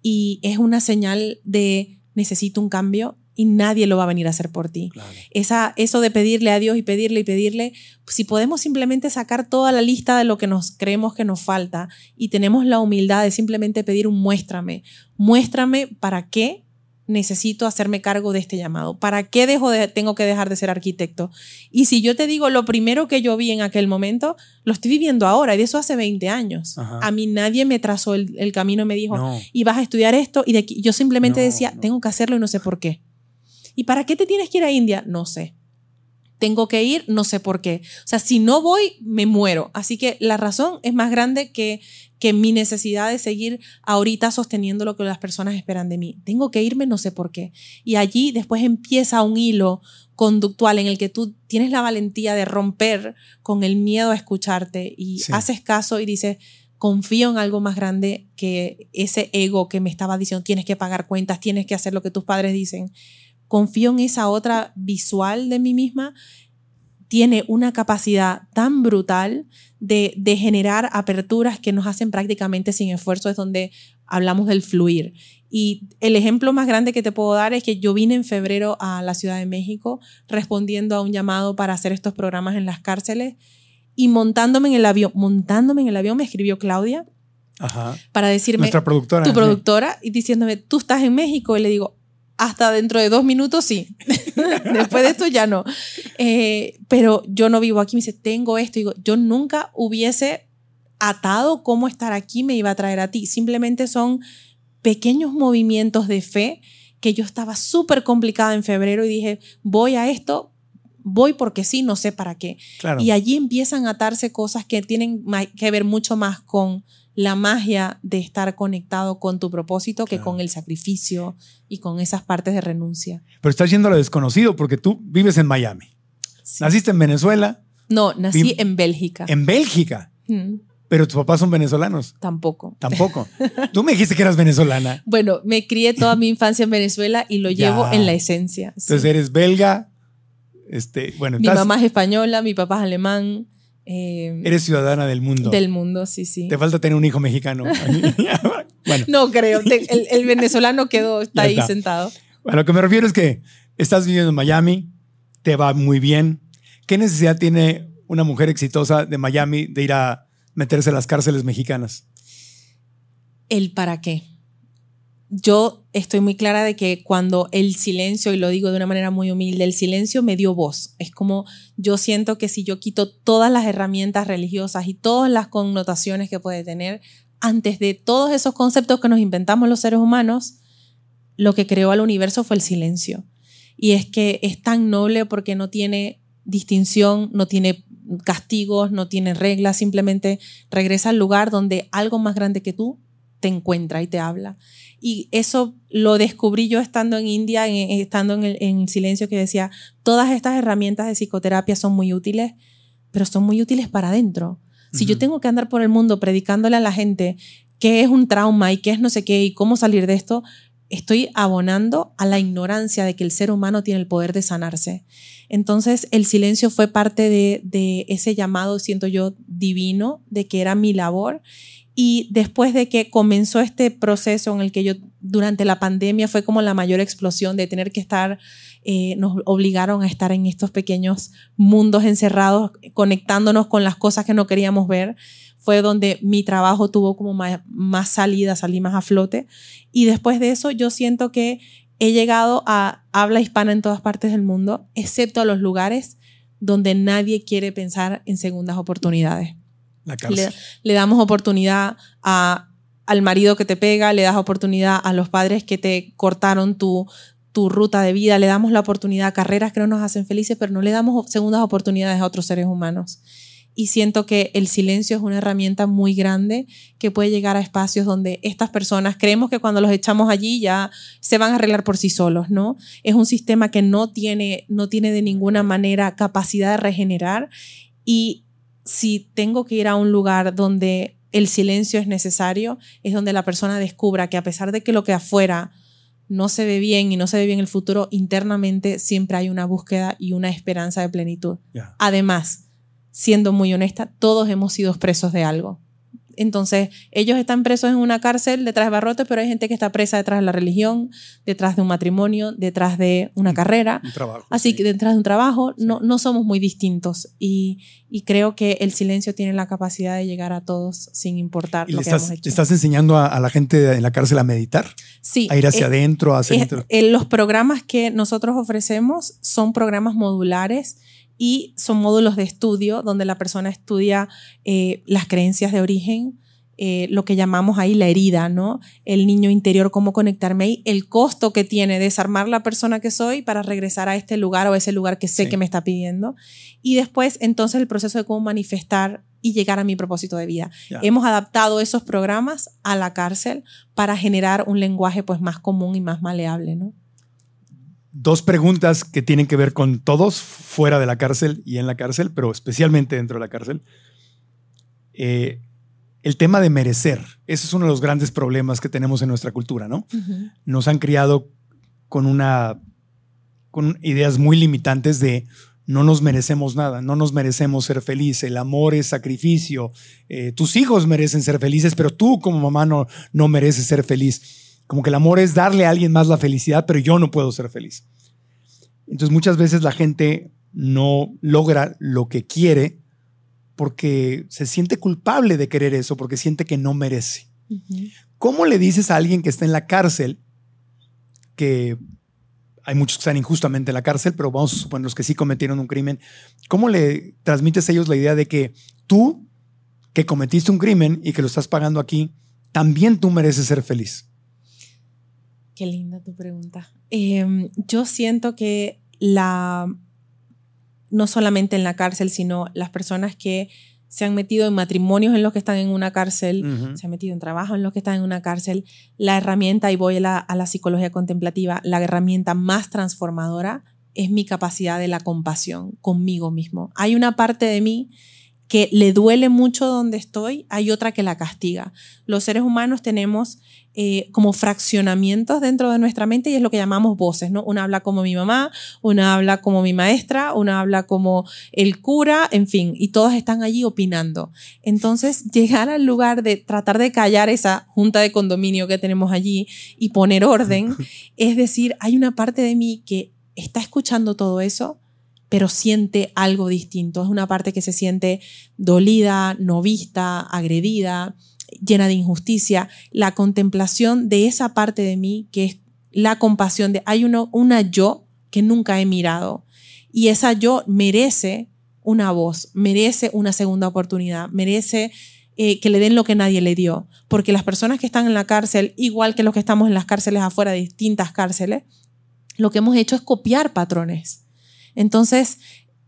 y es una señal de necesito un cambio y nadie lo va a venir a hacer por ti. Claro. Esa, eso de pedirle a Dios y pedirle y pedirle, si podemos simplemente sacar toda la lista de lo que nos creemos que nos falta y tenemos la humildad de simplemente pedir un muéstrame. Muéstrame para qué necesito hacerme cargo de este llamado. ¿Para qué dejo de, tengo que dejar de ser arquitecto? Y si yo te digo lo primero que yo vi en aquel momento, lo estoy viviendo ahora, y de eso hace veinte años. Ajá. A mí nadie me trazó el, el camino y me dijo, no. Y vas a estudiar esto, y de aquí, yo simplemente no, decía, no. Tengo que hacerlo y no sé por qué. ¿Y para qué te tienes que ir a India? No sé. Tengo que ir, no sé por qué. O sea, si no voy, me muero. Así que la razón es más grande que, que mi necesidad de seguir ahorita sosteniendo lo que las personas esperan de mí. Tengo que irme, no sé por qué. Y allí después empieza un hilo conductual en el que tú tienes la valentía de romper con el miedo a escucharte y sí. Haces caso y dices, confío en algo más grande que ese ego que me estaba diciendo, tienes que pagar cuentas, tienes que hacer lo que tus padres dicen. Confío en esa otra visual de mí misma, tiene una capacidad tan brutal de, de generar aperturas que nos hacen prácticamente sin esfuerzo, es donde hablamos del fluir. Y el ejemplo más grande que te puedo dar es que yo vine en febrero a la Ciudad de México respondiendo a un llamado para hacer estos programas en las cárceles y montándome en el avión, montándome en el avión me escribió Claudia. Ajá. Para decirme, nuestra productora, tu productora, sí. Y diciéndome, tú estás en México, y le digo, hasta dentro de dos minutos sí. Después de esto ya no. Eh, pero yo no vivo aquí. Me dice, tengo esto. Y digo, yo nunca hubiese atado cómo estar aquí me iba a traer a ti. Simplemente son pequeños movimientos de fe que yo estaba súper complicada en febrero y dije, voy a esto, voy porque sí, no sé para qué. Claro. Y allí empiezan a atarse cosas que tienen que ver mucho más con la magia de estar conectado con tu propósito que claro. Con el sacrificio y con esas partes de renuncia. Pero estás yendo a lo desconocido porque tú vives en Miami. Sí. ¿Naciste en Venezuela? No, nací Vi- en Bélgica. ¿En Bélgica? Mm. ¿Pero tus papás son venezolanos? Tampoco. Tampoco. Tú me dijiste que eras venezolana. Bueno, me crié toda mi infancia en Venezuela y lo ya. llevo en la esencia. Entonces sí. Eres belga. Este, bueno, mi estás... mamá es española, mi papá es alemán. Eh, Eres ciudadana del mundo. Del mundo, sí, sí. Te falta tener un hijo mexicano. Bueno. No creo. El, el venezolano quedó, está, está ahí sentado. A lo que me refiero es que Estás viviendo en Miami, te va muy bien. ¿Qué necesidad tiene una mujer exitosa de Miami de ir a meterse a las cárceles mexicanas? El para qué. Yo estoy muy clara de que cuando el silencio, y lo digo de una manera muy humilde, el silencio me dio voz. Es como yo siento que si yo quito todas las herramientas religiosas y todas las connotaciones que puede tener, antes de todos esos conceptos que nos inventamos los seres humanos, lo que creó al universo fue el silencio. Y es que es tan noble porque no tiene distinción, no tiene castigos, no tiene reglas, simplemente regresa al lugar donde algo más grande que tú te encuentra y te habla. Y eso lo descubrí yo estando en India, en, estando en el, en el silencio, que decía, todas estas herramientas de psicoterapia son muy útiles, pero son muy útiles para adentro. Si uh-huh. yo tengo que andar por el mundo predicándole a la gente qué es un trauma y qué es no sé qué y cómo salir de esto, estoy abonando a la ignorancia de que el ser humano tiene el poder de sanarse. Entonces el silencio fue parte de, de ese llamado, siento yo, divino, de que era mi labor. Y después de que comenzó este proceso en el que yo durante la pandemia fue como la mayor explosión de tener que estar, eh, nos obligaron a estar en estos pequeños mundos encerrados, conectándonos con las cosas que no queríamos ver, fue donde mi trabajo tuvo como más, más salida, salí más a flote. Y después de eso yo siento que he llegado a habla hispana en todas partes del mundo, excepto a los lugares donde nadie quiere pensar en segundas oportunidades. Le, le damos oportunidad a, al marido que te pega, le das oportunidad a los padres que te cortaron tu, tu ruta de vida, le damos la oportunidad a carreras que no nos hacen felices, pero no le damos segundas oportunidades a otros seres humanos. Y siento que el silencio es una herramienta muy grande que puede llegar a espacios donde estas personas creemos que cuando los echamos allí ya se van a arreglar por sí solos, ¿no? Es un sistema que no tiene, no tiene de ninguna manera capacidad de regenerar. Y si tengo que ir a un lugar donde el silencio es necesario, es donde la persona descubra que a pesar de que lo que afuera no se ve bien y no se ve bien el futuro, internamente siempre hay una búsqueda y una esperanza de plenitud. Yeah. Además, siendo muy honesta, todos hemos sido presos de algo. Entonces, ellos están presos en una cárcel detrás de barrotes, pero hay gente que está presa detrás de la religión, detrás de un matrimonio, detrás de una carrera. Un trabajo, Así sí. que detrás de un trabajo, sí. no, no somos muy distintos. Y, y creo que el silencio tiene la capacidad de llegar a todos sin importar ¿Y lo le que estás, hemos hecho. ¿Le estás enseñando a, a la gente en la cárcel a meditar? Sí. A ir hacia eh, adentro, hacia eh, adentro. Eh, los programas que nosotros ofrecemos son programas modulares y son módulos de estudio donde la persona estudia eh, las creencias de origen, Eh, lo que llamamos ahí la herida, ¿no? El niño interior, cómo conectarme ahí, el costo que tiene desarmar la persona que soy para regresar a este lugar o a ese lugar que sé sí. que me está pidiendo. Y después, entonces, el proceso de cómo manifestar y llegar a mi propósito de vida. Yeah. Hemos adaptado esos programas a la cárcel para generar un lenguaje pues, más común y más maleable, ¿no? Dos preguntas que tienen que ver con todos fuera de la cárcel y en la cárcel, pero especialmente dentro de la cárcel. Eh, El tema de merecer, ese es uno de los grandes problemas que tenemos en nuestra cultura, ¿no? Uh-huh. Nos han criado con una, con ideas muy limitantes de no nos merecemos nada, no nos merecemos ser felices, el amor es sacrificio, eh, tus hijos merecen ser felices, pero tú como mamá no, no mereces ser feliz. Como que el amor es darle a alguien más la felicidad, pero yo no puedo ser feliz. Entonces muchas veces la gente no logra lo que quiere porque se siente culpable de querer eso, porque siente que no merece. Uh-huh. ¿Cómo le dices a alguien que está en la cárcel, que hay muchos que están injustamente en la cárcel, pero vamos a suponer los que sí cometieron un crimen, cómo le transmites a ellos la idea de que tú, que cometiste un crimen y que lo estás pagando aquí, también tú mereces ser feliz? Qué linda tu pregunta. Eh, yo siento que la... no solamente en la cárcel, sino las personas que se han metido en matrimonios en los que están en una cárcel, uh-huh. se han metido en trabajo en los que están en una cárcel, la herramienta, y voy a la, a la psicología contemplativa, la herramienta más transformadora es mi capacidad de la compasión conmigo mismo. Hay una parte de mí que le duele mucho donde estoy, hay otra que la castiga. Los seres humanos tenemos eh, como fraccionamientos dentro de nuestra mente y es lo que llamamos voces, ¿no? Una habla como mi mamá, una habla como mi maestra, una habla como el cura, en fin, y todos están allí opinando. Entonces, llegar al lugar de tratar de callar esa junta de condominio que tenemos allí y poner orden, es decir, hay una parte de mí que está escuchando todo eso, pero siente algo distinto. Es una parte que se siente dolida, no vista, agredida, llena de injusticia. La contemplación de esa parte de mí, que es la compasión de, hay uno, una yo que nunca he mirado, y esa yo merece una voz, merece una segunda oportunidad, merece eh, que le den lo que nadie le dio, porque las personas que están en la cárcel, igual que los que estamos en las cárceles afuera, de distintas cárceles, lo que hemos hecho es copiar patrones. Entonces,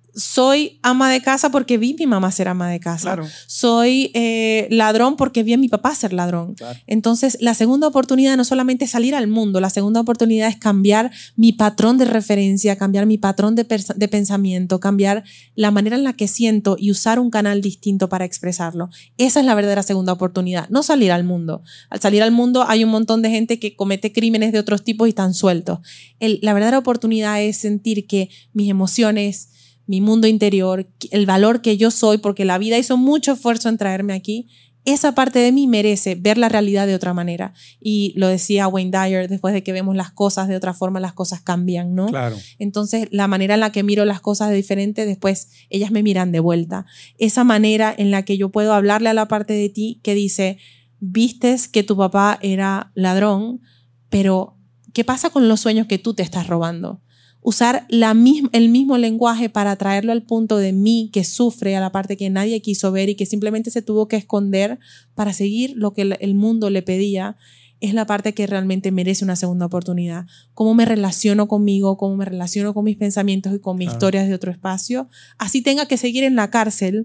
soy ama de casa porque vi a mi mamá ser ama de casa. Claro. Soy eh, ladrón porque vi a mi papá ser ladrón. Claro. Entonces, la segunda oportunidad no solamente es salir al mundo, la segunda oportunidad es cambiar mi patrón de referencia, cambiar mi patrón de, de pensamiento, cambiar la manera en la que siento y usar un canal distinto para expresarlo. Esa es la verdadera segunda oportunidad, no salir al mundo. Al salir al mundo hay un montón de gente que comete crímenes de otros tipos y están sueltos. El, la verdadera oportunidad es sentir que mis emociones, mi mundo interior, el valor que yo soy, porque la vida hizo mucho esfuerzo en traerme aquí, esa parte de mí merece ver la realidad de otra manera. Y lo decía Wayne Dyer, después de que vemos las cosas de otra forma, las cosas cambian, ¿no? Claro. Entonces, la manera en la que miro las cosas de diferente, después ellas me miran de vuelta. Esa manera en la que yo puedo hablarle a la parte de ti que dice, vistes que tu papá era ladrón, pero ¿qué pasa con los sueños que tú te estás robando? Usar la misma, el mismo lenguaje para traerlo al punto de mí que sufre, a la parte que nadie quiso ver y que simplemente se tuvo que esconder para seguir lo que el mundo le pedía, es la parte que realmente merece una segunda oportunidad. Cómo me relaciono conmigo, cómo me relaciono con mis pensamientos y con mis Claro. historias de otro espacio. Así tenga que seguir en la cárcel,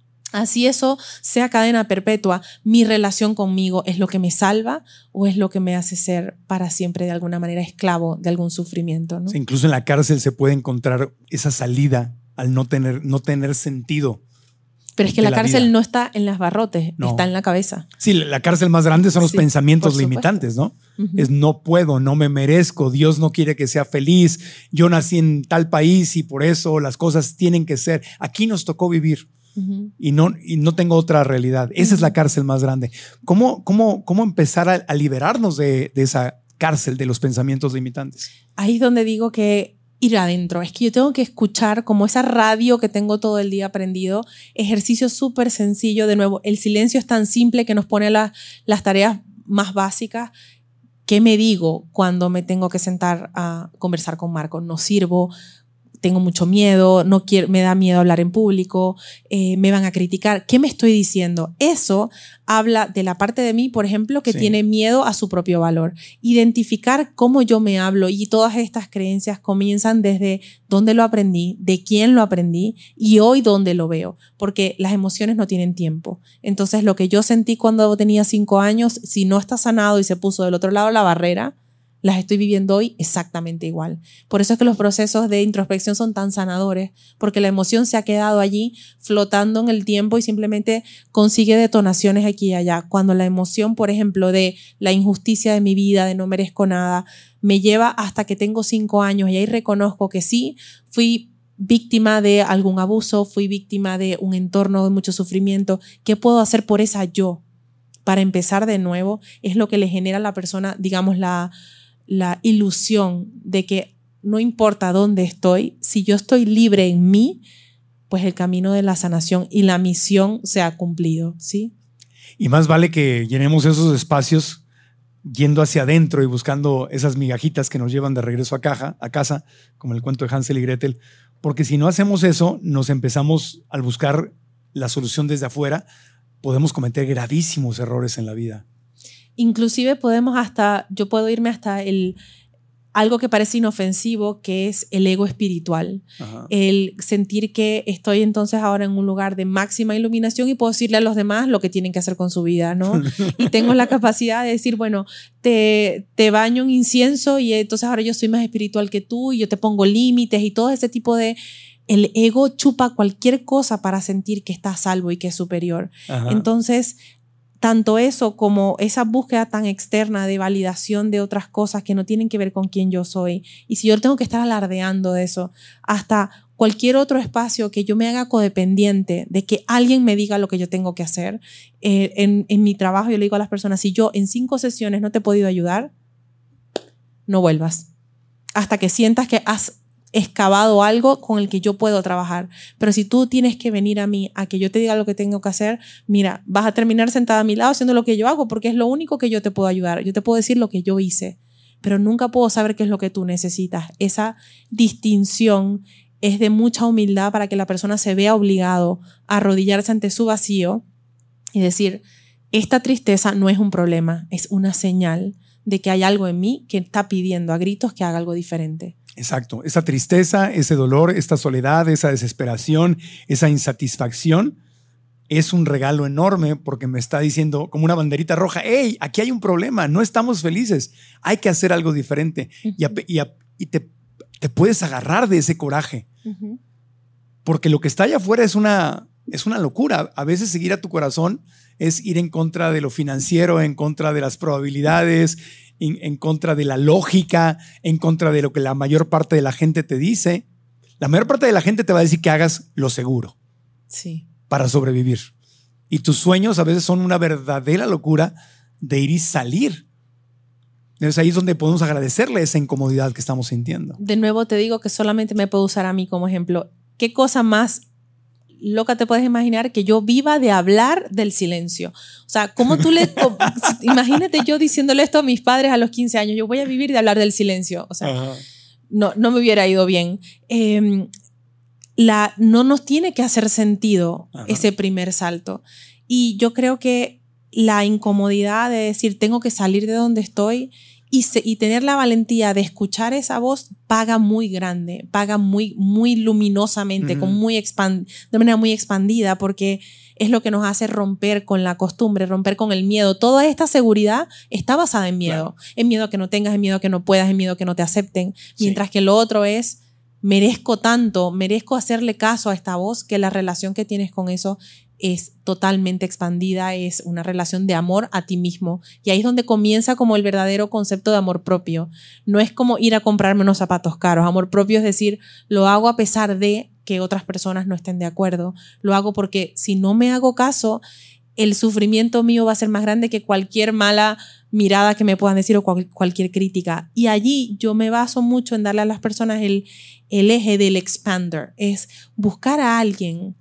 así eso sea cadena perpetua, mi relación conmigo es lo que me salva o es lo que me hace ser para siempre de alguna manera esclavo de algún sufrimiento, ¿no? Sí, incluso en la cárcel se puede encontrar esa salida al no tener, no tener sentido. Pero es que de la la cárcel vida. no está en las barrotes, No. está en la cabeza. Sí, la cárcel más grande son los Sí, pensamientos por supuesto. limitantes, ¿no? Uh-huh. Es no puedo, no me merezco, Dios no quiere que sea feliz, yo nací en tal país y por eso las cosas tienen que ser. Aquí nos tocó vivir. Uh-huh. Y no, y no tengo otra realidad. Esa es la cárcel más grande. ¿Cómo, cómo, cómo empezar a, a liberarnos de, de esa cárcel de los pensamientos limitantes? Ahí es donde digo que ir adentro. Es que yo tengo que escuchar como esa radio que tengo todo el día aprendido. Ejercicio súper sencillo. De nuevo, el silencio es tan simple que nos pone la, las tareas más básicas. ¿Qué me digo cuando me tengo que sentar a conversar con Marco? No sirvo. Tengo mucho miedo, no quiero, me da miedo hablar en público, eh, me van a criticar. ¿Qué me estoy diciendo? Eso habla de la parte de mí, por ejemplo, que Sí. tiene miedo a su propio valor. Identificar cómo yo me hablo y todas estas creencias comienzan desde dónde lo aprendí, de quién lo aprendí y hoy dónde lo veo, porque las emociones no tienen tiempo. Entonces, lo que yo sentí cuando tenía cinco años, si no está sanado y se puso del otro lado la barrera, las estoy viviendo hoy exactamente igual. Por eso es que los procesos de introspección son tan sanadores, porque la emoción se ha quedado allí flotando en el tiempo y simplemente consigue detonaciones aquí y allá. Cuando la emoción, por ejemplo, de la injusticia de mi vida, de no merezco nada, me lleva hasta que tengo cinco años y ahí reconozco que sí, fui víctima de algún abuso, fui víctima de un entorno de mucho sufrimiento. ¿Qué puedo hacer por esa yo? Para empezar de nuevo, es lo que le genera a la persona, digamos, la... la ilusión de que no importa dónde estoy, si yo estoy libre en mí, pues el camino de la sanación y la misión se ha cumplido, ¿sí? Y más vale que llenemos esos espacios yendo hacia adentro y buscando esas migajitas que nos llevan de regreso a, caja, a casa, como el cuento de Hansel y Gretel, porque si no hacemos eso, nos empezamos al buscar la solución desde afuera, podemos cometer gravísimos errores en la vida. Inclusive podemos hasta, yo puedo irme hasta el, algo que parece inofensivo, que es el ego espiritual. Ajá. El sentir que estoy entonces ahora en un lugar de máxima iluminación y puedo decirle a los demás lo que tienen que hacer con su vida, ¿no? Y tengo la capacidad de decir, bueno, te, te baño en incienso y entonces ahora yo soy más espiritual que tú y yo te pongo límites y todo ese tipo de... El ego chupa cualquier cosa para sentir que está a salvo y que es superior. Ajá. Entonces... tanto eso como esa búsqueda tan externa de validación de otras cosas que no tienen que ver con quién yo soy. Y si yo tengo que estar alardeando de eso, hasta cualquier otro espacio que yo me haga codependiente de que alguien me diga lo que yo tengo que hacer. Eh, en, en mi trabajo yo le digo a las personas, si yo en cinco sesiones no te he podido ayudar, no vuelvas. Hasta que sientas que has excavado algo con el que yo puedo trabajar. Pero si tú tienes que venir a mí a que yo te diga lo que tengo que hacer, mira, vas a terminar sentada a mi lado haciendo lo que yo hago porque es lo único que yo te puedo ayudar. Yo te puedo decir lo que yo hice, pero nunca puedo saber qué es lo que tú necesitas. Esa distinción es de mucha humildad para que la persona se vea obligado a arrodillarse ante su vacío y decir, esta tristeza no es un problema, es una señal de que hay algo en mí que está pidiendo a gritos que haga algo diferente. Exacto. Esa tristeza, ese dolor, esta soledad, esa desesperación, esa insatisfacción es un regalo enorme porque me está diciendo como una banderita roja, hey, aquí hay un problema, no estamos felices, hay que hacer algo diferente. Uh-huh. Y, a, y, a, y te, te puedes agarrar de ese coraje. Uh-huh. Porque lo que está allá afuera es una, es una locura. A veces seguir a tu corazón es ir en contra de lo financiero, en contra de las probabilidades, En, en contra de la lógica, en contra de lo que la mayor parte de la gente te dice. La mayor parte de la gente te va a decir que hagas lo seguro. Sí. Para sobrevivir. Y tus sueños a veces son una verdadera locura de ir y salir. Entonces ahí es donde podemos agradecerle esa incomodidad que estamos sintiendo. De nuevo te digo que solamente me puedo usar a mí como ejemplo. ¿Qué cosa más loca te puedes imaginar que yo viva de hablar del silencio? O sea, ¿cómo tú le... Imagínate yo diciéndole esto a mis padres a los quince años. Yo voy a vivir de hablar del silencio. O sea, no, no me hubiera ido bien. Eh, la, no nos tiene que hacer sentido Ajá. ese primer salto. Y yo creo que la incomodidad de decir tengo que salir de donde estoy y, se, y tener la valentía de escuchar esa voz paga muy grande, paga muy, muy luminosamente, mm. con muy expand, de manera muy expandida, porque es lo que nos hace romper con la costumbre, romper con el miedo. Toda esta seguridad está basada en miedo. Claro. En miedo a que no tengas, en miedo a que no puedas, en miedo a que no te acepten. Sí. Mientras que lo otro es, merezco tanto, merezco hacerle caso a esta voz, que la relación que tienes con eso es totalmente expandida, es una relación de amor a ti mismo. Y ahí es donde comienza como el verdadero concepto de amor propio. No es como ir a comprarme unos zapatos caros. Amor propio es decir, lo hago a pesar de que otras personas no estén de acuerdo. Lo hago porque si no me hago caso, el sufrimiento mío va a ser más grande que cualquier mala mirada que me puedan decir o cual, cualquier crítica. Y allí yo me baso mucho en darle a las personas el, el eje del expander. Es buscar a alguien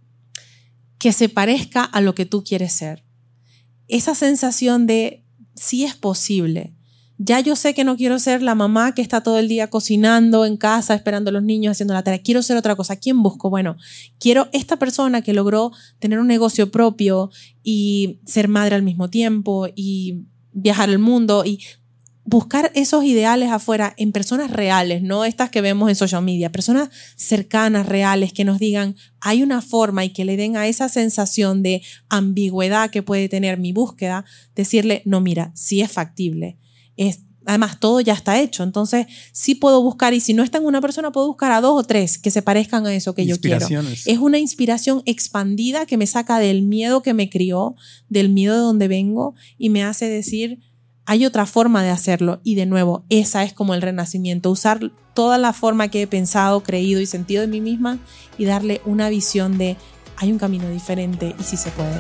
que se parezca a lo que tú quieres ser. Esa sensación de sí es posible. Ya yo sé que no quiero ser la mamá que está todo el día cocinando en casa, esperando a los niños, haciendo la tarea. Quiero ser otra cosa. ¿Quién busco? Bueno, quiero esta persona que logró tener un negocio propio y ser madre al mismo tiempo y viajar al mundo y buscar esos ideales afuera en personas reales, no estas que vemos en social media, personas cercanas, reales, que nos digan hay una forma y que le den a esa sensación de ambigüedad que puede tener mi búsqueda, decirle, no, mira, sí es factible. Es, además, todo ya está hecho, entonces sí puedo buscar, y si no está en una persona, puedo buscar a dos o tres que se parezcan a eso que yo quiero. Es una inspiración expandida que me saca del miedo que me crió, del miedo de donde vengo, y me hace decir, hay otra forma de hacerlo. Y de nuevo, esa es como el renacimiento, usar toda la forma que he pensado, creído y sentido de mí misma y darle una visión de hay un camino diferente y sí se puede.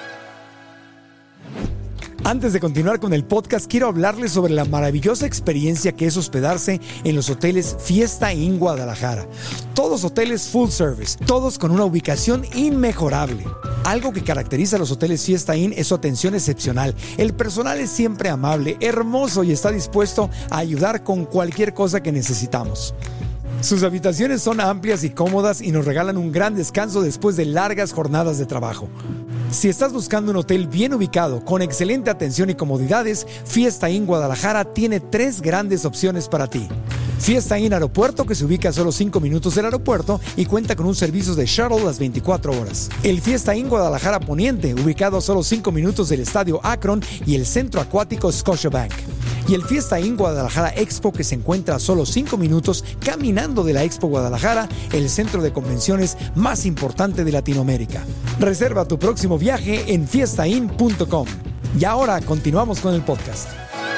Antes de continuar con el podcast, quiero hablarles sobre la maravillosa experiencia que es hospedarse en los hoteles Fiesta Inn Guadalajara. Todos hoteles full service, todos con una ubicación inmejorable. Algo que caracteriza a los hoteles Fiesta Inn es su atención excepcional. El personal es siempre amable, hermoso y está dispuesto a ayudar con cualquier cosa que necesitamos. Sus habitaciones son amplias y cómodas y nos regalan un gran descanso después de largas jornadas de trabajo. Si estás buscando un hotel bien ubicado, con excelente atención y comodidades, Fiesta Inn Guadalajara tiene tres grandes opciones para ti. Fiesta Inn Aeropuerto, que se ubica a solo cinco minutos del aeropuerto y cuenta con un servicio de shuttle las veinticuatro horas. El Fiesta Inn Guadalajara Poniente, ubicado a solo cinco minutos del estadio Akron y el centro acuático Scotiabank. Y el Fiesta Inn Guadalajara Expo, que se encuentra a solo cinco minutos caminando de la Expo Guadalajara, el centro de convenciones más importante de Latinoamérica. Reserva tu próximo viaje en fiesta inn punto com. Y ahora continuamos con el podcast.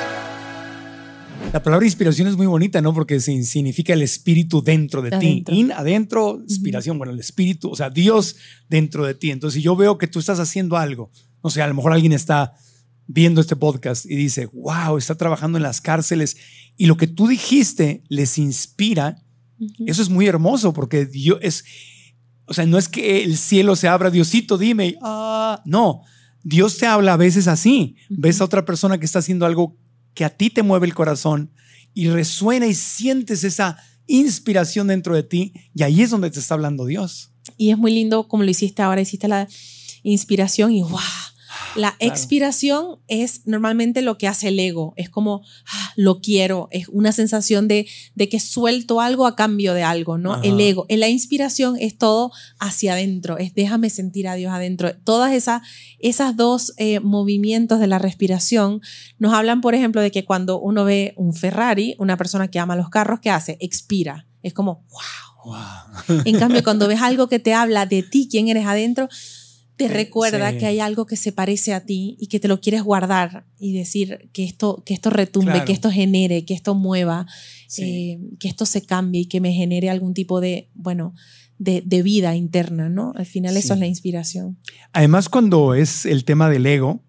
La palabra inspiración es muy bonita, ¿no? Porque significa el espíritu dentro de adentro. ti. In, adentro, inspiración, uh-huh. Bueno, el espíritu, o sea, Dios dentro de ti. Entonces, si yo veo que tú estás haciendo algo, no sé, a lo mejor alguien está viendo este podcast y dice, wow, está trabajando en las cárceles y lo que tú dijiste les inspira, Uh-huh. Eso es muy hermoso porque Dios es, o sea, no es que el cielo se abra, Diosito, dime, ah, no, Dios te habla a veces así. Uh-huh. Ves a otra persona que está haciendo algo que a ti te mueve el corazón y resuena y sientes esa inspiración dentro de ti y ahí es donde te está hablando Dios. Y es muy lindo como lo hiciste ahora, hiciste la inspiración y wow. La claro. expiración es normalmente lo que hace el ego, es como ah, lo quiero, es una sensación de, de que suelto algo a cambio de algo, ¿no? Ajá. El ego. En la inspiración es todo hacia adentro, es déjame sentir a Dios adentro. Todas esas, esas dos eh, movimientos de la respiración nos hablan, por ejemplo, de que cuando uno ve un Ferrari, una persona que ama los carros, ¿qué hace? Expira, es como wow. wow. En cambio, cuando ves algo que te habla de ti, quién eres adentro, te recuerda sí. que hay algo que se parece a ti y que te lo quieres guardar y decir que esto, que esto retumbe, claro. que esto genere, que esto mueva, sí. eh, que esto se cambie y que me genere algún tipo de, bueno, de, de vida interna, ¿no? Al final sí. eso es la inspiración. Además, cuando es el tema del ego,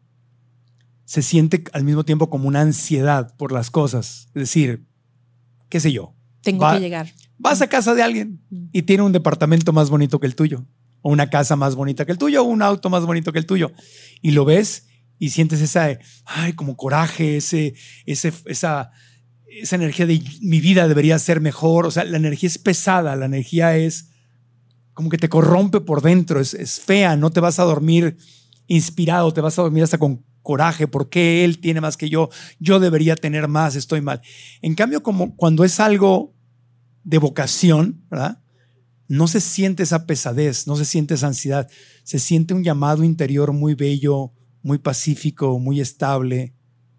se siente al mismo tiempo como una ansiedad por las cosas. Es decir, qué sé yo. Tengo va, que llegar. Vas a casa de alguien y tiene un departamento más bonito que el tuyo. O una casa más bonita que el tuyo, o un auto más bonito que el tuyo. Y lo ves y sientes esa, ay, como coraje, ese, ese, esa, esa energía de mi vida debería ser mejor. O sea, la energía es pesada, la energía es como que te corrompe por dentro, es, es fea, no te vas a dormir inspirado, te vas a dormir hasta con coraje. ¿Por qué él tiene más que yo? Yo debería tener más, estoy mal. En cambio, como cuando es algo de vocación, ¿verdad? No se siente esa pesadez, no se siente esa ansiedad. Se siente un llamado interior muy bello, muy pacífico, muy estable.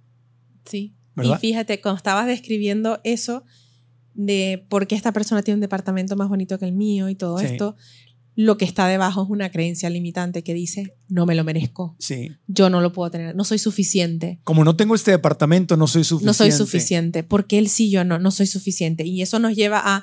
Sí. ¿Verdad? Y fíjate, cuando estabas describiendo eso de por qué esta persona tiene un departamento más bonito que el mío y todo sí. esto, lo que está debajo es una creencia limitante que dice, no me lo merezco. Sí. Yo no lo puedo tener, no soy suficiente. Como no tengo este departamento, no soy suficiente. No soy suficiente. Porque él sí, yo no, no soy suficiente. Y eso nos lleva a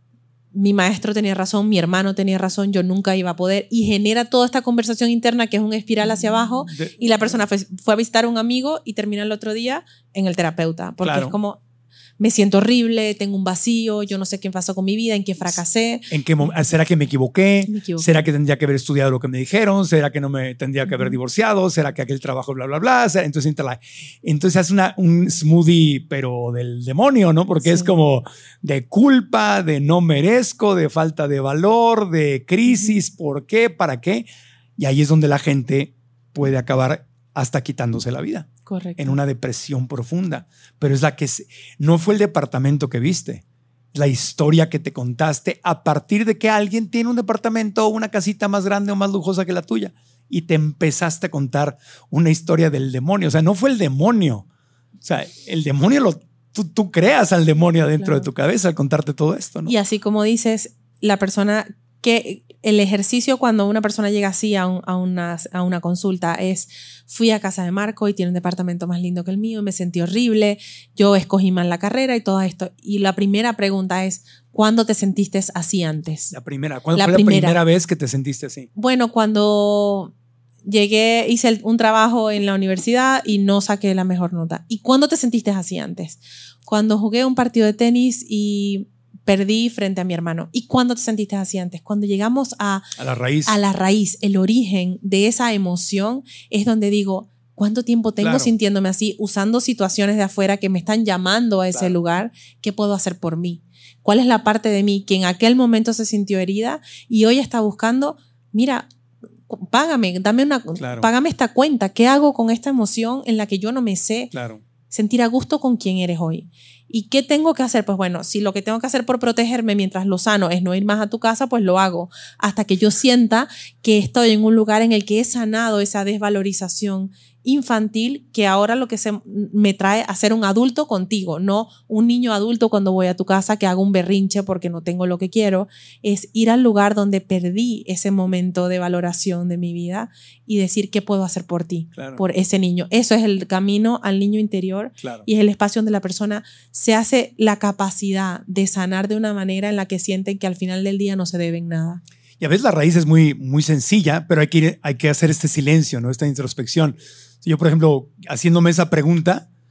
mi maestro tenía razón, mi hermano tenía razón, yo nunca iba a poder, y genera toda esta conversación interna que es un espiral hacia abajo de, y la persona fue, fue a visitar a un amigo y termina el otro día en el terapeuta, porque claro. es como me siento horrible, tengo un vacío, yo no sé qué pasó con mi vida, en qué fracasé. ¿En qué, ¿Será que me equivoqué? me equivoqué? ¿Será que tendría que haber estudiado lo que me dijeron? ¿Será que no me tendría que haber divorciado? ¿Será que aquel trabajo bla, bla, bla? Entonces, entonces hace una, un smoothie, pero del demonio, ¿no? Porque sí. es como de culpa, de no merezco, de falta de valor, de crisis, ¿por qué? ¿Para qué? Y ahí es donde la gente puede acabar hasta quitándose la vida. Correcto. En una depresión profunda. Pero es la que se, no fue el departamento que viste, la historia que te contaste a partir de que alguien tiene un departamento o una casita más grande o más lujosa que la tuya y te empezaste a contar una historia del demonio. O sea, no fue el demonio. O sea, el demonio lo, tú, tú creas al demonio adentro claro. de tu cabeza al contarte todo esto, ¿no? Y así como dices, la persona que el ejercicio cuando una persona llega así a, un, a, una, a una consulta es fui a casa de Marco y tiene un departamento más lindo que el mío y me sentí horrible, yo escogí mal la carrera y todo esto. Y la primera pregunta es, ¿cuándo te sentiste así antes? La primera, ¿cuándo la fue primera. la primera vez que te sentiste así? Bueno, cuando llegué, hice un trabajo en la universidad y no saqué la mejor nota. ¿Y cuándo te sentiste así antes? Cuando jugué un partido de tenis y perdí frente a mi hermano. ¿Y cuándo te sentiste así antes? Cuando llegamos a, a la raíz. A la raíz, el origen de esa emoción es donde digo, ¿cuánto tiempo tengo claro. sintiéndome así, usando situaciones de afuera que me están llamando a ese claro. lugar? ¿Qué puedo hacer por mí? ¿Cuál es la parte de mí que en aquel momento se sintió herida y hoy está buscando, mira, págame, dame una, claro. págame esta cuenta? ¿Qué hago con esta emoción en la que yo no me sé claro. sentir a gusto con quién eres hoy? ¿Y qué tengo que hacer? Pues bueno, si lo que tengo que hacer por protegerme mientras lo sano es no ir más a tu casa, pues lo hago hasta que yo sienta que estoy en un lugar en el que he sanado esa desvalorización infantil que ahora lo que se me trae a ser un adulto contigo, no un niño adulto cuando voy a tu casa que hago un berrinche porque no tengo lo que quiero, es ir al lugar donde perdí ese momento de valoración de mi vida y decir qué puedo hacer por ti, claro. por ese niño. Eso es el camino al niño interior claro. y es el espacio donde la persona se hace la capacidad de sanar de una manera en la que sienten que al final del día no se deben nada. Y a veces la raíz es muy, muy sencilla, pero hay que, ir, hay que hacer este silencio, ¿no? Esta introspección. Yo, por ejemplo, haciéndome esa pregunta,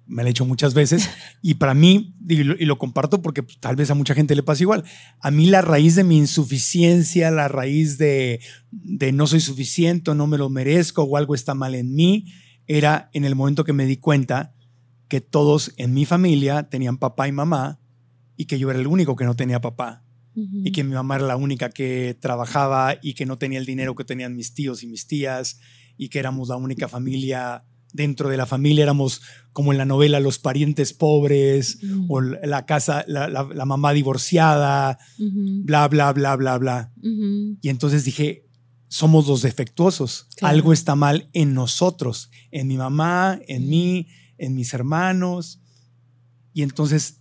me la he hecho muchas veces y para mí, y lo, y lo comparto porque pues, tal vez a mucha gente le pasa igual, a mí la raíz de mi insuficiencia, la raíz de, de no soy suficiente, no me lo merezco o algo está mal en mí, era en el momento que me di cuenta que todos en mi familia tenían papá y mamá y que yo era el único que no tenía papá. Uh-huh. Y que mi mamá era la única que trabajaba y que no tenía el dinero que tenían mis tíos y mis tías y que éramos la única familia. Dentro de la familia éramos como en la novela los parientes pobres uh-huh. o la casa, la, la, la mamá divorciada, uh-huh. bla, bla, bla, bla, bla. Uh-huh. Y entonces dije, somos los defectuosos. Claro. Algo está mal en nosotros, en mi mamá, en uh-huh. mí, en mis hermanos. Y entonces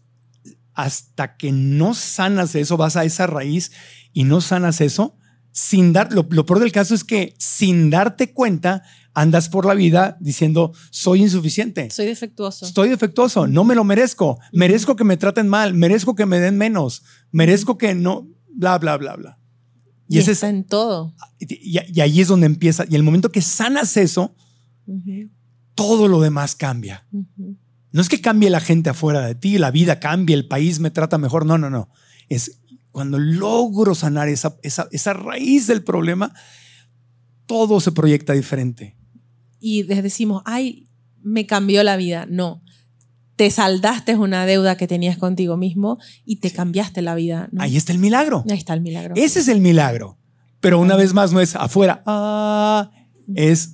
hasta que no sanas eso, vas a esa raíz y no sanas eso, sin dar, lo, lo peor del caso es que sin darte cuenta andas por la vida diciendo soy insuficiente. Soy defectuoso. Estoy defectuoso, no me lo merezco. Merezco que me traten mal, merezco que me den menos, merezco que no, bla, bla, bla, bla. Y, y ese está es, en todo. Y, y ahí es donde empieza. Y el momento que sanas eso, uh-huh. todo lo demás cambia. Uh-huh. No es que cambie la gente afuera de ti, la vida cambie, el país me trata mejor. No, no, no. Es cuando logro sanar esa, esa, esa raíz del problema, todo se proyecta diferente. Y decimos, ay, me cambió la vida. No, te saldaste una deuda que tenías contigo mismo y te sí. cambiaste la vida, ¿no? Ahí está el milagro. Ahí está el milagro. Ese es el milagro. Pero una vez más no es afuera, ah, es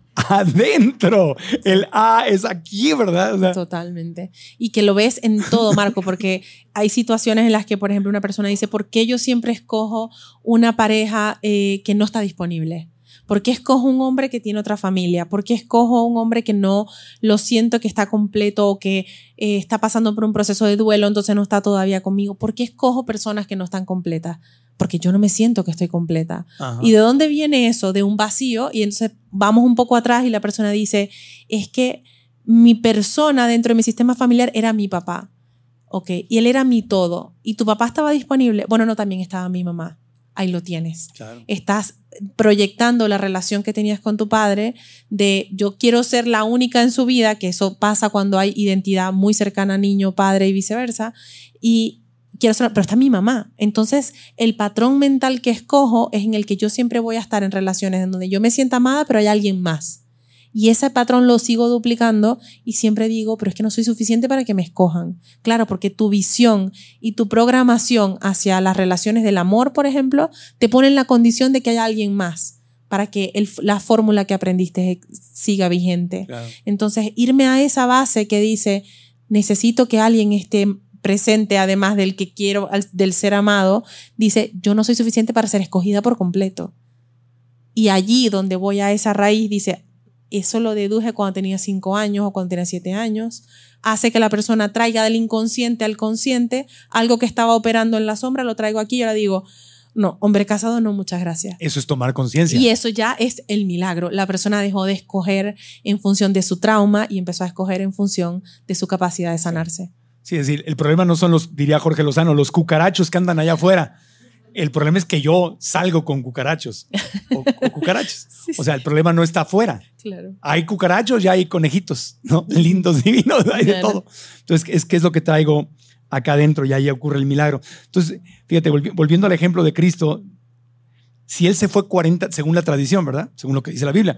adentro. El A es aquí, ¿verdad? O sea, totalmente. Y que lo ves en todo, Marco, porque hay situaciones en las que, por ejemplo, una persona dice, ¿por qué yo siempre escojo una pareja eh, que no está disponible? ¿Por qué escojo un hombre que tiene otra familia? ¿Por qué escojo un hombre que no lo siento que está completo o que eh, está pasando por un proceso de duelo, entonces no está todavía conmigo? ¿Por qué escojo personas que no están completas? Porque yo no me siento que estoy completa. Ajá. ¿Y de dónde viene eso? De un vacío. Y entonces vamos un poco atrás y la persona dice, es que mi persona dentro de mi sistema familiar era mi papá. Ok, y él era mi todo. ¿Y tu papá estaba disponible? Bueno, no, también estaba mi mamá. Ahí lo tienes. Claro. Estás proyectando la relación que tenías con tu padre de yo quiero ser la única en su vida, que eso pasa cuando hay identidad muy cercana niño-padre y viceversa, y quiero ser, pero está mi mamá. Entonces el patrón mental que escojo es en el que yo siempre voy a estar en relaciones en donde yo me sienta amada, pero hay alguien más. Y ese patrón lo sigo duplicando y siempre digo, pero es que no soy suficiente para que me escojan. Claro, porque tu visión y tu programación hacia las relaciones del amor, por ejemplo, te ponen la condición de que haya alguien más para que el, la fórmula que aprendiste siga vigente. Claro. Entonces, irme a esa base que dice, necesito que alguien esté presente, además del que quiero, del ser amado, dice, yo no soy suficiente para ser escogida por completo. Y allí donde voy a esa raíz, dice, eso lo deduje cuando tenía cinco años o cuando tenía siete años. Hace que la persona traiga del inconsciente al consciente algo que estaba operando en la sombra, lo traigo aquí y ahora digo, no, hombre casado no, muchas gracias. Eso es tomar conciencia. Y eso ya es el milagro. La persona dejó de escoger en función de su trauma y empezó a escoger en función de su capacidad de sanarse. Sí, es decir, el problema no son los, diría Jorge Lozano, los cucarachos que andan allá afuera. El problema es que yo salgo con cucarachos o, o cucarachos. Sí, sí. O sea, el problema no está afuera. Claro. Hay cucarachos, ya hay conejitos, ¿no? Lindos, divinos, hay claro. de todo. Entonces, es que es lo que traigo acá adentro y ahí ocurre el milagro. Entonces, fíjate, volvi- volviendo al ejemplo de Cristo, si él se fue cuarenta, según la tradición, ¿verdad? Según lo que dice la Biblia,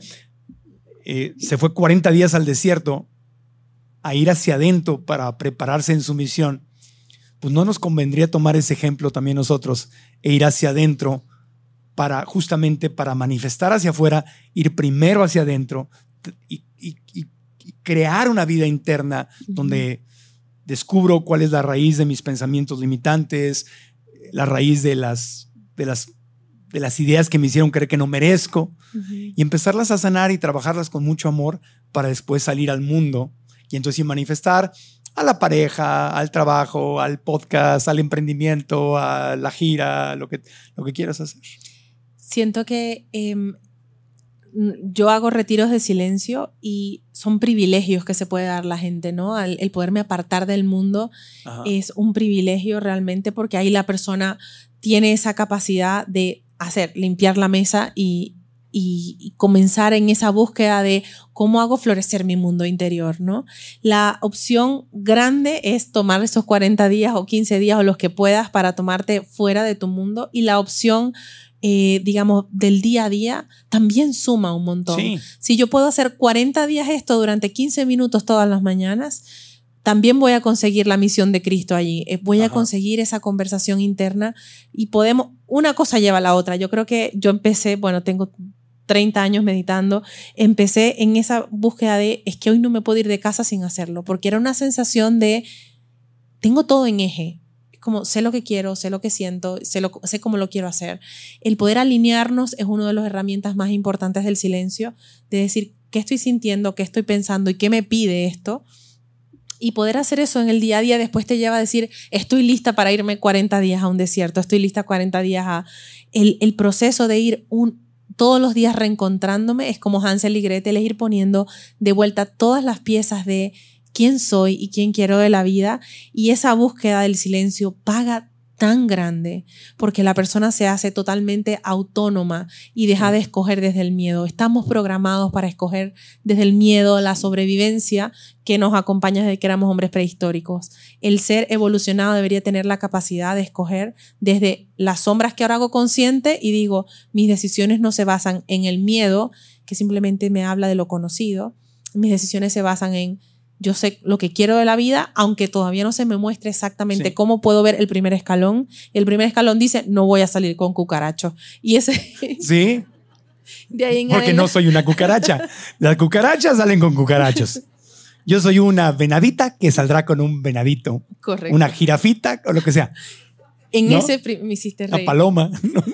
eh, se fue cuarenta días al desierto a ir hacia adentro para prepararse en su misión, pues no nos convendría tomar ese ejemplo también nosotros e ir hacia adentro para justamente para manifestar hacia afuera, ir primero hacia adentro y, y, y, y crear una vida interna uh-huh. donde descubro cuál es la raíz de mis pensamientos limitantes, la raíz de las, de las, de las ideas que me hicieron creer que no merezco uh-huh. y empezarlas a sanar y trabajarlas con mucho amor para después salir al mundo y entonces manifestar a la pareja, al trabajo, al podcast, al emprendimiento, a la gira, lo que, lo que quieras hacer. Siento que eh, yo hago retiros de silencio y son privilegios que se puede dar la gente, ¿no? El, el poderme apartar del mundo Ajá. es un privilegio realmente porque ahí la persona tiene esa capacidad de hacer, limpiar la mesa y y, y comenzar en esa búsqueda de cómo hago florecer mi mundo interior, ¿no? La opción grande es tomar esos cuarenta días o quince días o los que puedas para tomarte fuera de tu mundo, y la opción Eh, digamos, del día a día, también suma un montón. Sí. Si yo puedo hacer cuarenta días esto durante quince minutos todas las mañanas, también voy a conseguir la misión de Cristo allí. Eh, voy Ajá. a conseguir esa conversación interna y podemos, una cosa lleva a la otra. Yo creo que yo empecé, bueno, tengo treinta años meditando, empecé en esa búsqueda de, es que hoy no me puedo ir de casa sin hacerlo, porque era una sensación de, tengo todo en eje. Como sé lo que quiero, sé lo que siento, sé, lo, sé cómo lo quiero hacer. El poder alinearnos es una de las herramientas más importantes del silencio, de decir qué estoy sintiendo, qué estoy pensando y qué me pide esto. Y poder hacer eso en el día a día después te lleva a decir, estoy lista para irme cuarenta días a un desierto, estoy lista cuarenta días a... El, el proceso de ir un, todos los días reencontrándome es como Hansel y Gretel, es ir poniendo de vuelta todas las piezas de quién soy y quién quiero de la vida, y esa búsqueda del silencio paga tan grande porque la persona se hace totalmente autónoma y deja de escoger desde el miedo. Estamos programados para escoger desde el miedo, la sobrevivencia que nos acompaña desde que éramos hombres prehistóricos. El ser evolucionado debería tener la capacidad de escoger desde las sombras que ahora hago consciente y digo, mis decisiones no se basan en el miedo, que simplemente me habla de lo conocido. Mis decisiones se basan en yo sé lo que quiero de la vida, aunque todavía no se me muestre exactamente sí. cómo puedo ver el primer escalón. El primer escalón dice, no voy a salir con cucarachos. Y ese... Sí, de ahí en porque adelante. No soy una cucaracha. Las cucarachas salen con cucarachos. Yo soy una venadita que saldrá con un venadito. Correcto. Una jirafita o lo que sea. En ¿no? ese... Me hiciste reír. La paloma.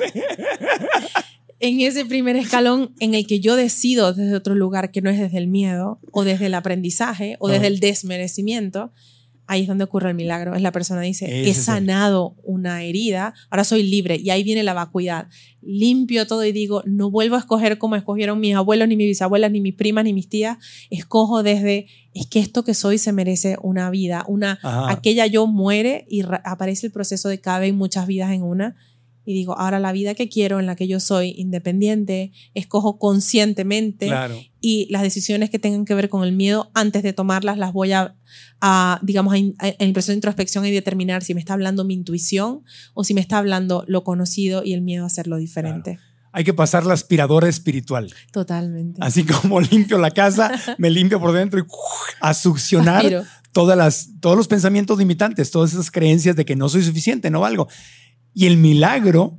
En ese primer escalón en el que yo decido desde otro lugar que no es desde el miedo o desde el aprendizaje o desde el desmerecimiento, ahí es donde ocurre el milagro. Es la persona dice, Ese he sanado es una herida, ahora soy libre, y ahí viene la vacuidad. Limpio todo y digo, no vuelvo a escoger como escogieron mis abuelos, ni mis bisabuelas, ni mis primas, ni mis tías. Escojo desde, es que esto que soy se merece una vida, una, aquella yo muere y aparece el proceso de cabe muchas vidas en una. Y digo, ahora la vida que quiero, en la que yo soy independiente, escojo conscientemente claro. y las decisiones que tengan que ver con el miedo, antes de tomarlas, las voy a, a digamos, a, a, en el proceso de introspección y determinar si me está hablando mi intuición o si me está hablando lo conocido y el miedo a hacerlo diferente. Claro. Hay que pasar la aspiradora espiritual. Totalmente. Así como limpio la casa, me limpio por dentro y uh, a succionar todas las, todos los pensamientos limitantes, todas esas creencias de que no soy suficiente, no valgo. Y el milagro,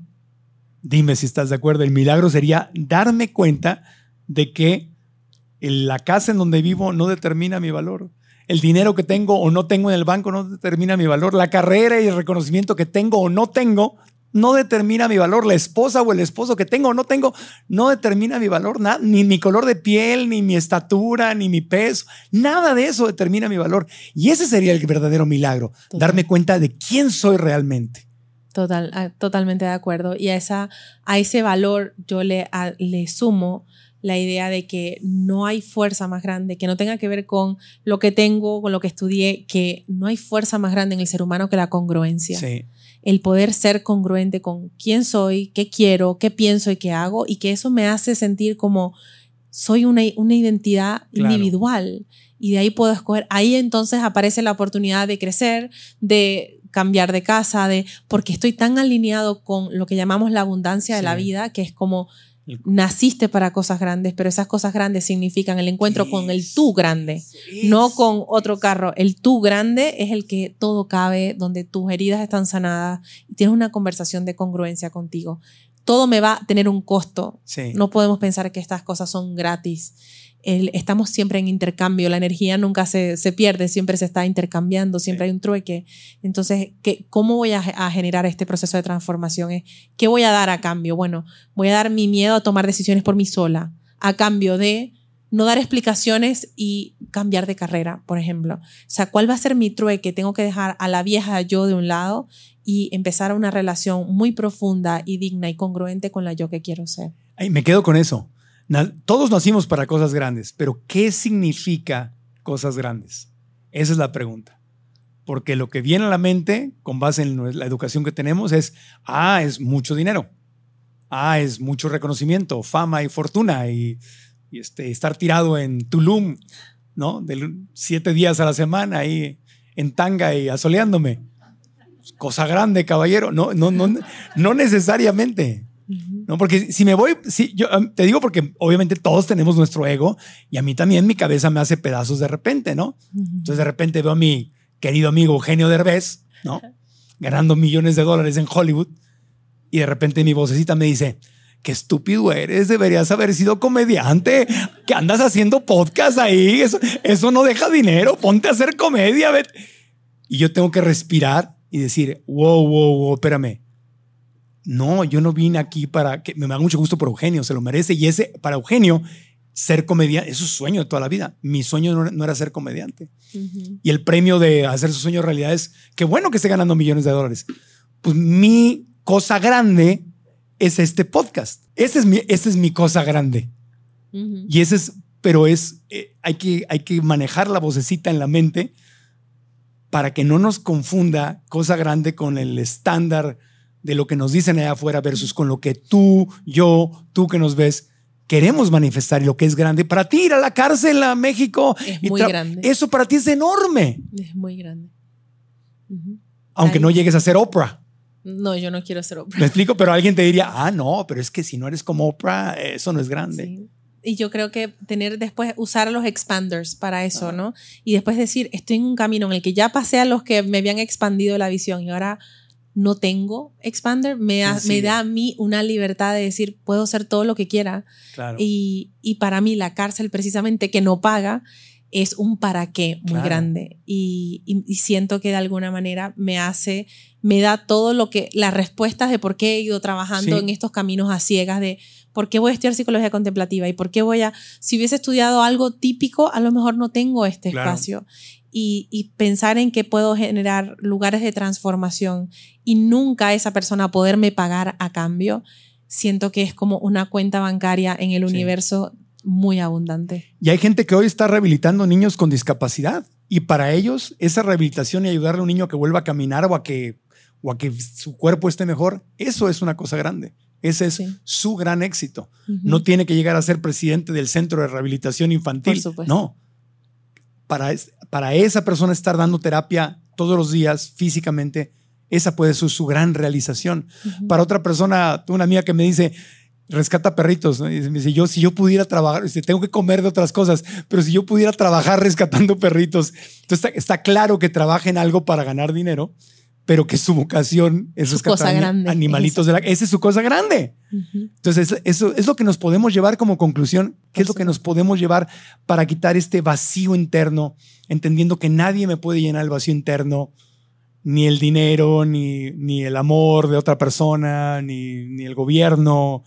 dime si estás de acuerdo, el milagro sería darme cuenta de que la casa en donde vivo no determina mi valor. El dinero que tengo o no tengo en el banco no determina mi valor. La carrera y el reconocimiento que tengo o no tengo no determina mi valor. La esposa o el esposo que tengo o no tengo no determina mi valor. Nada, ni mi color de piel, ni mi estatura, ni mi peso. Nada de eso determina mi valor. Y ese sería el verdadero milagro. Total. Darme cuenta de quién soy realmente. Total, totalmente de acuerdo. Y a, esa, a ese valor yo le, a, le sumo la idea de que no hay fuerza más grande, que no tenga que ver con lo que tengo, con lo que estudié, que no hay fuerza más grande en el ser humano que la congruencia. Sí. El poder ser congruente con quién soy, qué quiero, qué pienso y qué hago, y que eso me hace sentir como soy una, una identidad claro. individual. Y de ahí puedo escoger. Ahí entonces aparece la oportunidad de crecer, de cambiar de casa, de porque estoy tan alineado con lo que llamamos la abundancia sí. de la vida, que es como naciste para cosas grandes, pero esas cosas grandes significan el encuentro sí. con el tú grande, sí. no con otro carro. El tú grande es el que todo cabe, donde tus heridas están sanadas y tienes una conversación de congruencia contigo. Todo me va a tener un costo. Sí. No podemos pensar que estas cosas son gratis. El, estamos siempre en intercambio, la energía nunca se, se pierde, siempre se está intercambiando, siempre sí. hay un trueque. Entonces, ¿qué, ¿cómo voy a, a generar este proceso de transformación? ¿Qué voy a dar a cambio? Bueno, voy a dar mi miedo a tomar decisiones por mí sola, a cambio de no dar explicaciones y cambiar de carrera, por ejemplo. O sea, ¿cuál va a ser mi trueque? Tengo que dejar a la vieja yo de un lado y empezar una relación muy profunda y digna y congruente con la yo que quiero ser. Ay, me quedo con eso. Todos nacimos para cosas grandes, pero ¿qué significa cosas grandes? Esa es la pregunta. Porque lo que viene a la mente, con base en la educación que tenemos, es, ah, es mucho dinero. Ah, es mucho reconocimiento, fama y fortuna y, y este, estar tirado en Tulum, ¿no? De siete días a la semana ahí en tanga y asoleándome. Cosa grande, caballero. No, no, no, no necesariamente. No, porque si me voy, si, yo te digo porque obviamente todos tenemos nuestro ego y a mí también mi cabeza me hace pedazos de repente, ¿no? Entonces de repente veo a mi querido amigo Eugenio Derbez, ¿no? Ganando millones de dólares en Hollywood y de repente mi vocecita me dice: qué estúpido eres, deberías haber sido comediante, que andas haciendo podcast ahí, eso, eso no deja dinero, ponte a hacer comedia. Bet. Y yo tengo que respirar y decir: wow, wow, wow, espérame. No, yo no vine aquí para que me da mucho gusto por Eugenio, se lo merece. Y ese, para Eugenio, ser comediante es su sueño de toda la vida. Mi sueño no, no era ser comediante. Uh-huh. Y el premio de hacer su sueño realidad es qué bueno que esté ganando millones de dólares. Pues mi cosa grande es este podcast. Ese es mi, ese es mi cosa grande. Uh-huh. Y ese es, pero es, eh, hay que, hay que manejar la vocecita en la mente para que no nos confunda cosa grande con el estándar de lo que nos dicen allá afuera versus con lo que tú, yo, tú que nos ves, queremos manifestar. Y lo que es grande para ti, ir a la cárcel a México. Es muy tra- grande. Eso para ti es enorme. Es muy grande. Uh-huh. Aunque Ahí. no llegues a ser Oprah. No, yo no quiero ser Oprah. Me explico, pero alguien te diría: ah, no, pero es que si no eres como Oprah, eso no es grande. Sí. Y yo creo que tener después, usar los expanders para eso, ah. ¿no? Y después decir, estoy en un camino en el que ya pasé a los que me habían expandido la visión y ahora no tengo expander, me, ha, me da a mí una libertad de decir, puedo hacer todo lo que quiera. Claro. Y, y para mí la cárcel precisamente que no paga es un para qué muy claro. grande. Y, y, y siento que de alguna manera me hace, me da todo lo que, las respuestas de por qué he ido trabajando sí. en estos caminos a ciegas de por qué voy a estudiar psicología contemplativa y por qué voy a, si hubiese estudiado algo típico, a lo mejor no tengo este claro. espacio. Y, y pensar en que puedo generar lugares de transformación y nunca esa persona poderme pagar a cambio, siento que es como una cuenta bancaria en el sí. universo muy abundante. Y hay gente que hoy está rehabilitando niños con discapacidad y para ellos esa rehabilitación y ayudarle a un niño a que vuelva a caminar o a que, o a que su cuerpo esté mejor, eso es una cosa grande. Ese es sí. su gran éxito. Uh-huh. No tiene que llegar a ser presidente del Centro de Rehabilitación Infantil. Por supuesto. No. Para, para esa persona estar dando terapia todos los días físicamente, esa puede ser su gran realización. Uh-huh. Para otra persona, una amiga que me dice, rescata perritos, ¿no? Y me dice, yo si yo pudiera trabajar, dice, tengo que comer de otras cosas, pero si yo pudiera trabajar rescatando perritos, entonces está, está claro que trabaja en algo para ganar dinero, pero que su vocación es su rescatar grande, animalitos. De la, esa es su cosa grande. Uh-huh. Entonces, eso es lo que nos podemos llevar como conclusión. ¿Qué es lo que nos podemos llevar para quitar este vacío interno? Entendiendo que nadie me puede llenar el vacío interno, ni el dinero, ni, ni el amor de otra persona, ni, ni el gobierno.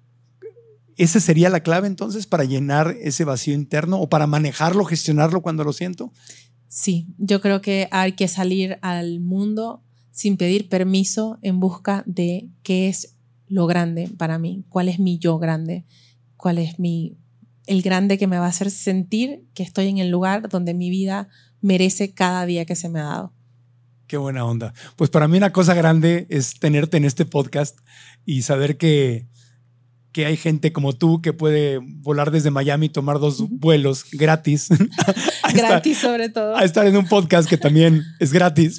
¿Esa sería la clave entonces para llenar ese vacío interno o para manejarlo, gestionarlo cuando lo siento? Sí, yo creo que hay que salir al mundo sin pedir permiso en busca de qué es lo grande para mí, cuál es mi yo grande, cuál es mi, el grande que me va a hacer sentir que estoy en el lugar donde mi vida merece cada día que se me ha dado. Qué buena onda. Pues para mí una cosa grande es tenerte en este podcast y saber que, que hay gente como tú que puede volar desde Miami y tomar dos uh-huh. vuelos gratis. Gratis estar, sobre todo. A estar en un podcast que también es gratis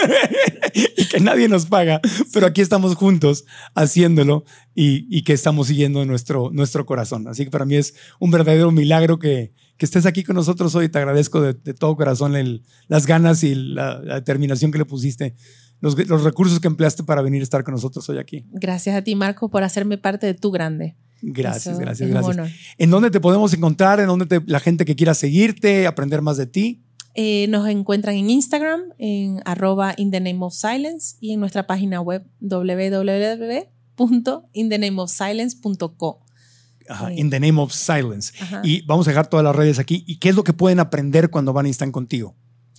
y que nadie nos paga, pero aquí estamos juntos haciéndolo y, y que estamos siguiendo nuestro, nuestro corazón. Así que para mí es un verdadero milagro que, que estés aquí con nosotros hoy. Te agradezco de, de todo corazón el, las ganas y la, la determinación que le pusiste, los, los recursos que empleaste para venir a estar con nosotros hoy aquí. Gracias a ti, Marco, por hacerme parte de tu grande. Gracias, Eso gracias, es gracias. un honor. ¿En dónde te podemos encontrar? ¿En dónde te, la gente que quiera seguirte, aprender más de ti? Eh, nos encuentran en Instagram, en arroba in the name of silence y en nuestra página web doble u doble u doble u punto in the name of silence punto co. Ajá, in the name of silence. Ajá. Y vamos a dejar todas las redes aquí. ¿Y qué es lo que pueden aprender cuando van y están contigo?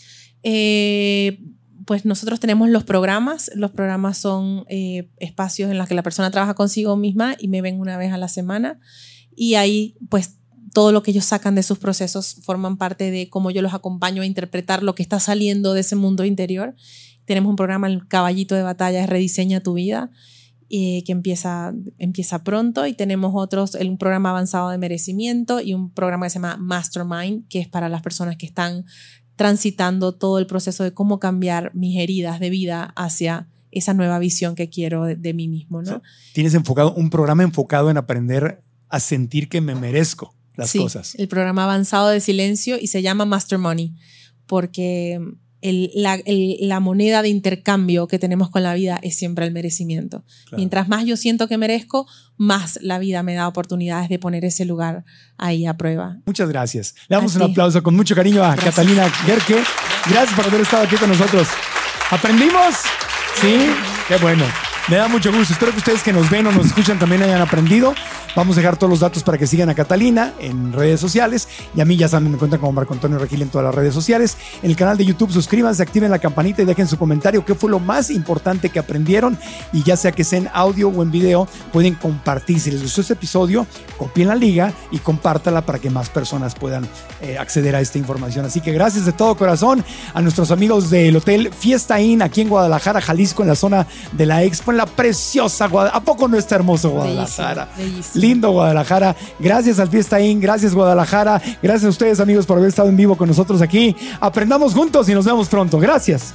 Eh, pues nosotros tenemos los programas. Los programas son eh, espacios en los que la persona trabaja consigo misma y me ven una vez a la semana. Y ahí, pues, todo lo que ellos sacan de sus procesos forman parte de cómo yo los acompaño a interpretar lo que está saliendo de ese mundo interior. Tenemos un programa, el Caballito de Batalla, es Rediseña tu Vida. eh, que empieza, empieza pronto, y tenemos otros, un programa avanzado de merecimiento y un programa que se llama Mastermind, que es para las personas que están transitando todo el proceso de cómo cambiar mis heridas de vida hacia esa nueva visión que quiero de, de mí mismo, ¿no? O sea, tienes enfocado un programa enfocado en aprender a sentir que me merezco las sí, cosas. El programa avanzado de silencio, y se llama Master Money porque el, la, el, la moneda de intercambio que tenemos con la vida es siempre el merecimiento. Claro. Mientras más yo siento que merezco, más la vida me da oportunidades de poner ese lugar ahí a prueba. Muchas gracias. Le damos un aplauso con mucho cariño a gracias. Catalina Gerke. Gracias por haber estado aquí con nosotros. ¿Aprendimos? Sí, qué bueno. Me da mucho gusto. Espero que ustedes que nos ven o nos escuchan también hayan aprendido. Vamos a dejar todos los datos para que sigan a Catalina en redes sociales. Y a mí ya saben, me encuentran como Marco Antonio Regil en todas las redes sociales. En el canal de YouTube, suscríbanse, activen la campanita y dejen su comentario. ¿Qué fue lo más importante que aprendieron? Y ya sea que sea en audio o en video, pueden compartir. Si les gustó este episodio, copien la liga y compártala para que más personas puedan eh, acceder a esta información. Así que gracias de todo corazón a nuestros amigos del Hotel Fiesta Inn aquí en Guadalajara, Jalisco, en la zona de la Expo, en la preciosa Guadalajara. ¿A poco no está hermoso Guadalajara? Bellísimo, bellísimo. Lindo Guadalajara. Gracias al Fiesta Inn, gracias Guadalajara, gracias a ustedes amigos por haber estado en vivo con nosotros aquí. Aprendamos juntos y nos vemos pronto. Gracias.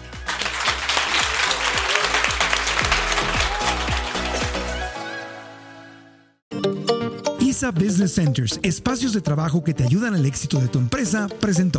I S A Business Centers, espacios de trabajo que te ayudan al éxito de tu empresa, presentó.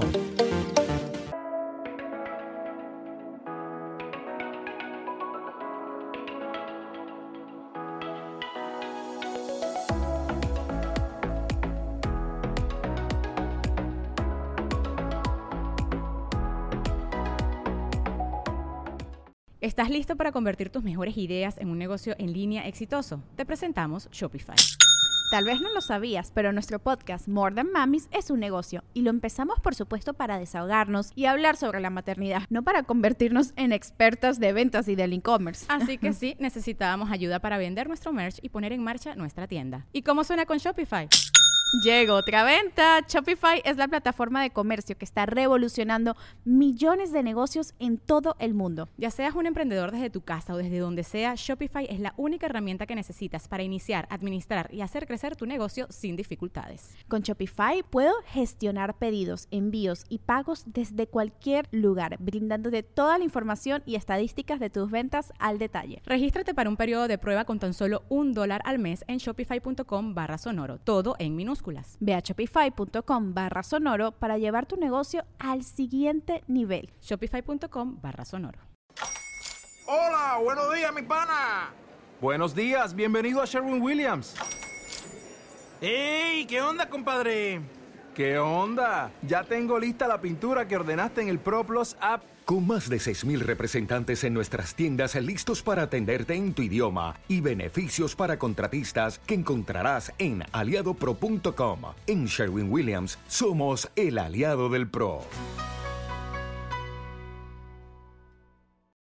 ¿Estás listo para convertir tus mejores ideas en un negocio en línea exitoso? Te presentamos Shopify. Tal vez no lo sabías, pero nuestro podcast More Than Mamis es un negocio y lo empezamos por supuesto para desahogarnos y hablar sobre la maternidad, no para convertirnos en expertas de ventas y del e-commerce. Así que sí, necesitábamos ayuda para vender nuestro merch y poner en marcha nuestra tienda. ¿Y cómo suena con Shopify? Llegó otra venta. Shopify es la plataforma de comercio que está revolucionando millones de negocios en todo el mundo. Ya seas un emprendedor desde tu casa o desde donde sea, Shopify es la única herramienta que necesitas para iniciar, administrar y hacer crecer tu negocio sin dificultades. Con Shopify puedo gestionar pedidos, envíos y pagos desde cualquier lugar, brindándote toda la información y estadísticas de tus ventas al detalle. Regístrate para un periodo de prueba con tan solo un dólar al mes en shopify.com barra sonoro, todo en minúsculas. Ve a shopify.com barra sonoro para llevar tu negocio al siguiente nivel. Shopify.com barra sonoro. Hola, buenos días, mi pana. Buenos días, bienvenido a Sherwin-Williams. ¡Ey! ¿Qué onda, compadre? ¿Qué onda? Ya tengo lista la pintura que ordenaste en el ProPlus app. Con más de seis mil representantes en nuestras tiendas listos para atenderte en tu idioma y beneficios para contratistas que encontrarás en aliado pro punto com. En Sherwin-Williams somos el aliado del pro.